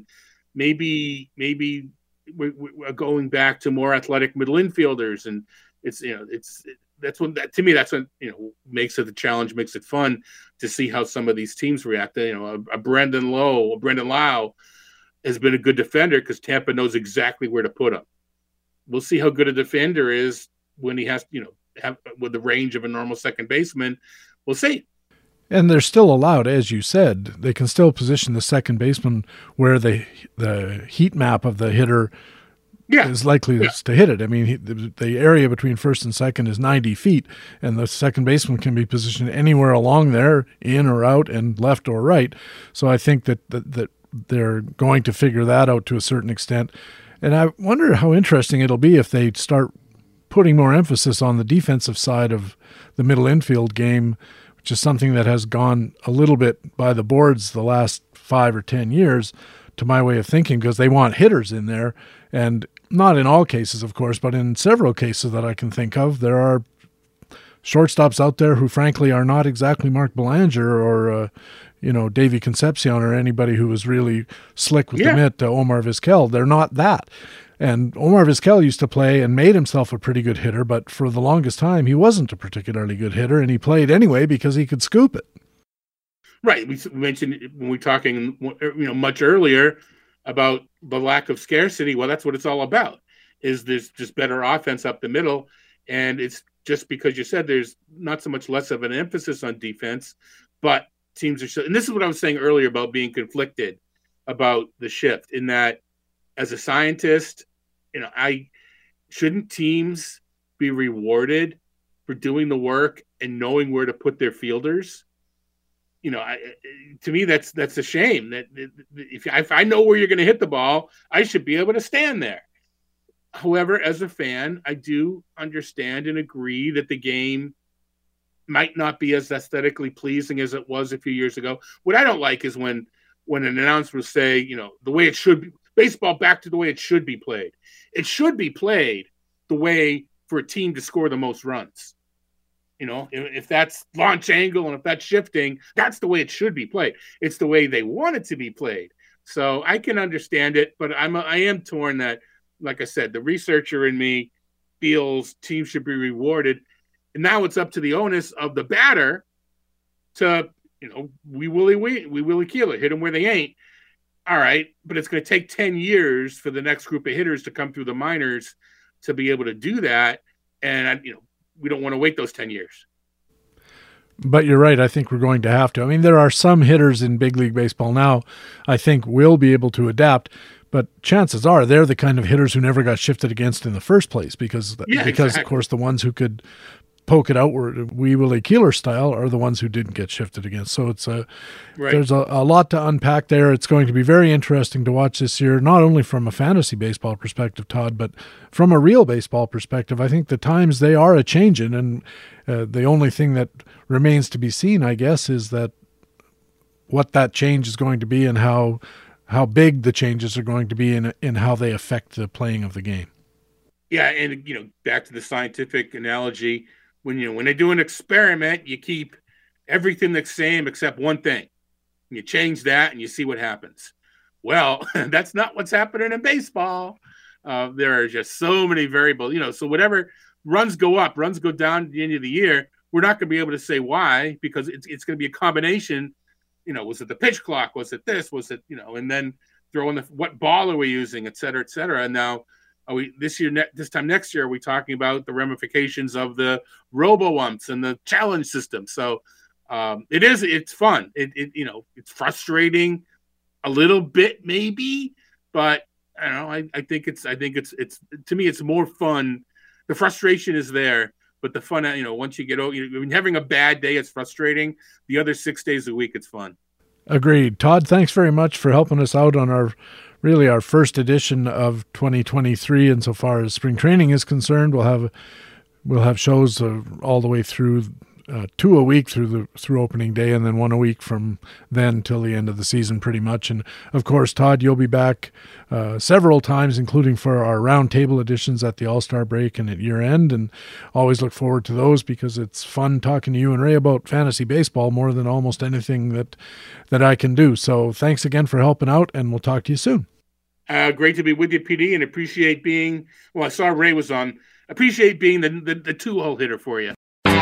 maybe, maybe we're, we're going back to more athletic middle infielders. And it's, you know, it's, that's what that, to me, that's what, you know, makes it the challenge, makes it fun to see how some of these teams react. You know, a, a Brandon Lowe, a Brendan Lau has been a good defender because Tampa knows exactly where to put him. We'll see how good a defender is when he has, you know, have with the range of a normal second baseman. We'll see. And they're still allowed, as you said, they can still position the second baseman where the the heat map of the hitter yeah. is likely yeah. to hit it. I mean, he, the, the area between first and second is ninety feet, and the second baseman can be positioned anywhere along there, in or out, and left or right. So I think that that, that they're going to figure that out to a certain extent. And I wonder how interesting it'll be if they start putting more emphasis on the defensive side of the middle infield game, which is something that has gone a little bit by the boards the last five or ten years, to my way of thinking, because they want hitters in there. And not in all cases, of course, but in several cases that I can think of, there are shortstops out there who, frankly, are not exactly Mark Belanger or, uh, you know, Davey Concepcion or anybody who was really slick with yeah. the mitt, uh, Omar Vizquel. They're not that. And Omar Vizquel used to play and made himself a pretty good hitter, but for the longest time, he wasn't a particularly good hitter, and he played anyway because he could scoop it. Right. We mentioned when we were talking, you know, much earlier about the lack of scarcity. Well, that's what it's all about, is there's just better offense up the middle. And it's just because you said there's not so much less of an emphasis on defense, but teams are, and this is what I was saying earlier about being conflicted about the shift, in that as a scientist, you know, I shouldn't teams be rewarded for doing the work and knowing where to put their fielders? You know, I, to me, that's that's a shame. That if, if I know where you're going to hit the ball, I should be able to stand there. However, as a fan, I do understand and agree that the game might not be as aesthetically pleasing as it was a few years ago. What I don't like is when when an announcer will say, you know, the way it should be, baseball back to the way it should be played. It should be played the way for a team to score the most runs. You know, if, if that's launch angle and if that's shifting, that's the way it should be played. It's the way they want it to be played. So I can understand it, but I'm a, I am torn that, like I said, the researcher in me feels teams should be rewarded. And now it's up to the onus of the batter to, you know, we Willie we, we Willie Keeler, hit them where they ain't. All right, but it's going to take ten years for the next group of hitters to come through the minors to be able to do that. And, you know, we don't want to wait those ten years. But you're right. I think we're going to have to. I mean, there are some hitters in big league baseball now I think will be able to adapt, but chances are they're the kind of hitters who never got shifted against in the first place because, yeah, because exactly. Of course, the ones who could poke it outward, wee Willie Keeler style, are the ones who didn't get shifted against. So it's a right. there's a, a lot to unpack there. It's going to be very interesting to watch this year, not only from a fantasy baseball perspective, Todd, but from a real baseball perspective. I think the times they are a changing, and uh, the only thing that remains to be seen, I guess, is that what that change is going to be and how how big the changes are going to be in in how they affect the playing of the game. Yeah, and you know, back to the scientific analogy. When you know, when they do an experiment, you keep everything the same except one thing. You change that and you see what happens. Well, that's not what's happening in baseball. Uh, there are just so many variables, you know, so whatever runs go up, runs go down at the end of the year, we're not going to be able to say why, because it's, it's going to be a combination. You know, was it the pitch clock? Was it this? Was it, you know, and then throw in the, what ball are we using, et cetera, et cetera. And now, Are we this year? Ne- this time next year, are we talking about the ramifications of the robo-umps and the challenge system? So um, it is. It's fun. It, it you know it's frustrating a little bit maybe, but I don't know. I, I think it's. I think it's. It's to me, it's more fun. The frustration is there, but the fun. You know, once you get over, you know, when you're having a bad day, it's frustrating. The other six days a week, it's fun. Agreed. Todd, thanks very much for helping us out on our. Really our first edition of twenty twenty-three, insofar as spring training is concerned. We'll have we'll have shows uh, all the way through, uh, two a week through the through opening day, and then one a week from then till the end of the season, pretty much. And of course, Todd, you'll be back uh, several times, including for our roundtable editions at the All-Star break and at year end. And always look forward to those because it's fun talking to you and Ray about fantasy baseball more than almost anything that that I can do. So thanks again for helping out, and we'll talk to you soon. Uh, great to be with you, P D, and appreciate being, well, I saw Ray was on, appreciate being the, the, the two-hole hitter for you.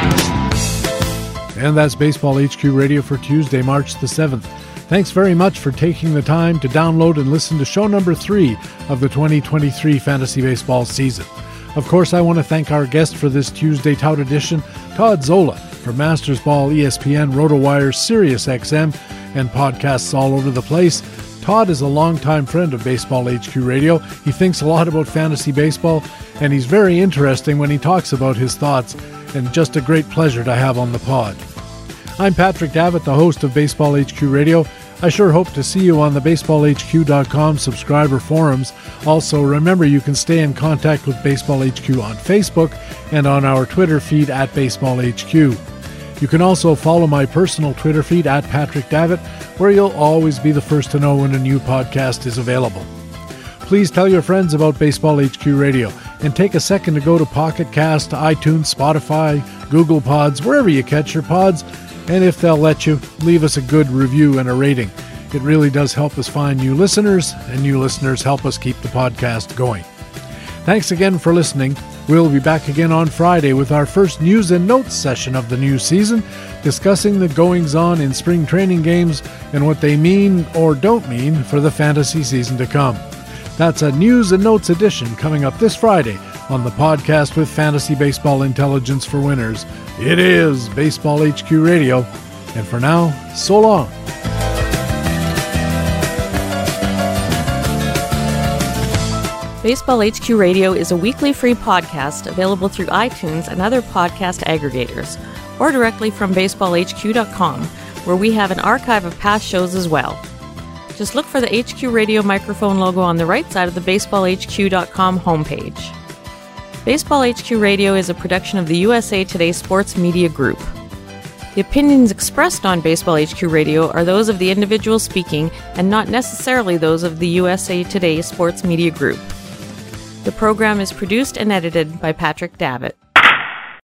And that's Baseball H Q Radio for Tuesday, March the seventh. Thanks very much for taking the time to download and listen to show number three of the twenty twenty-three fantasy baseball season. Of course, I want to thank our guest for this Tuesday Tout edition, Todd Zola, from Masters Ball, E S P N, RotoWire, Sirius X M, and podcasts all over the place. Todd is a longtime friend of Baseball H Q Radio. He thinks a lot about fantasy baseball, and he's very interesting when he talks about his thoughts, and just a great pleasure to have on the pod. I'm Patrick Davitt, the host of Baseball H Q Radio. I sure hope to see you on the baseball h q dot com subscriber forums. Also, remember you can stay in contact with Baseball H Q on Facebook and on our Twitter feed at Baseball H Q. You can also follow my personal Twitter feed at Patrick Davitt, where you'll always be the first to know when a new podcast is available. Please tell your friends about Baseball H Q Radio, and take a second to go to Pocket Cast, iTunes, Spotify, Google Pods, wherever you catch your pods, and if they'll let you, leave us a good review and a rating. It really does help us find new listeners, and new listeners help us keep the podcast going. Thanks again for listening. We'll be back again on Friday with our first news and notes session of the new season, discussing the goings-on in spring training games and what they mean or don't mean for the fantasy season to come. That's a news and notes edition coming up this Friday on the podcast with fantasy baseball intelligence for winners. It is Baseball H Q Radio. And for now, so long. Baseball H Q Radio is a weekly free podcast available through iTunes and other podcast aggregators, or directly from baseball h q dot com, where we have an archive of past shows as well. Just look for the H Q Radio microphone logo on the right side of the baseball h q dot com homepage. Baseball H Q Radio is a production of the U S A Today Sports Media Group. The opinions expressed on Baseball H Q Radio are those of the individual speaking and not necessarily those of the U S A Today Sports Media Group. The program is produced and edited by Patrick Davitt.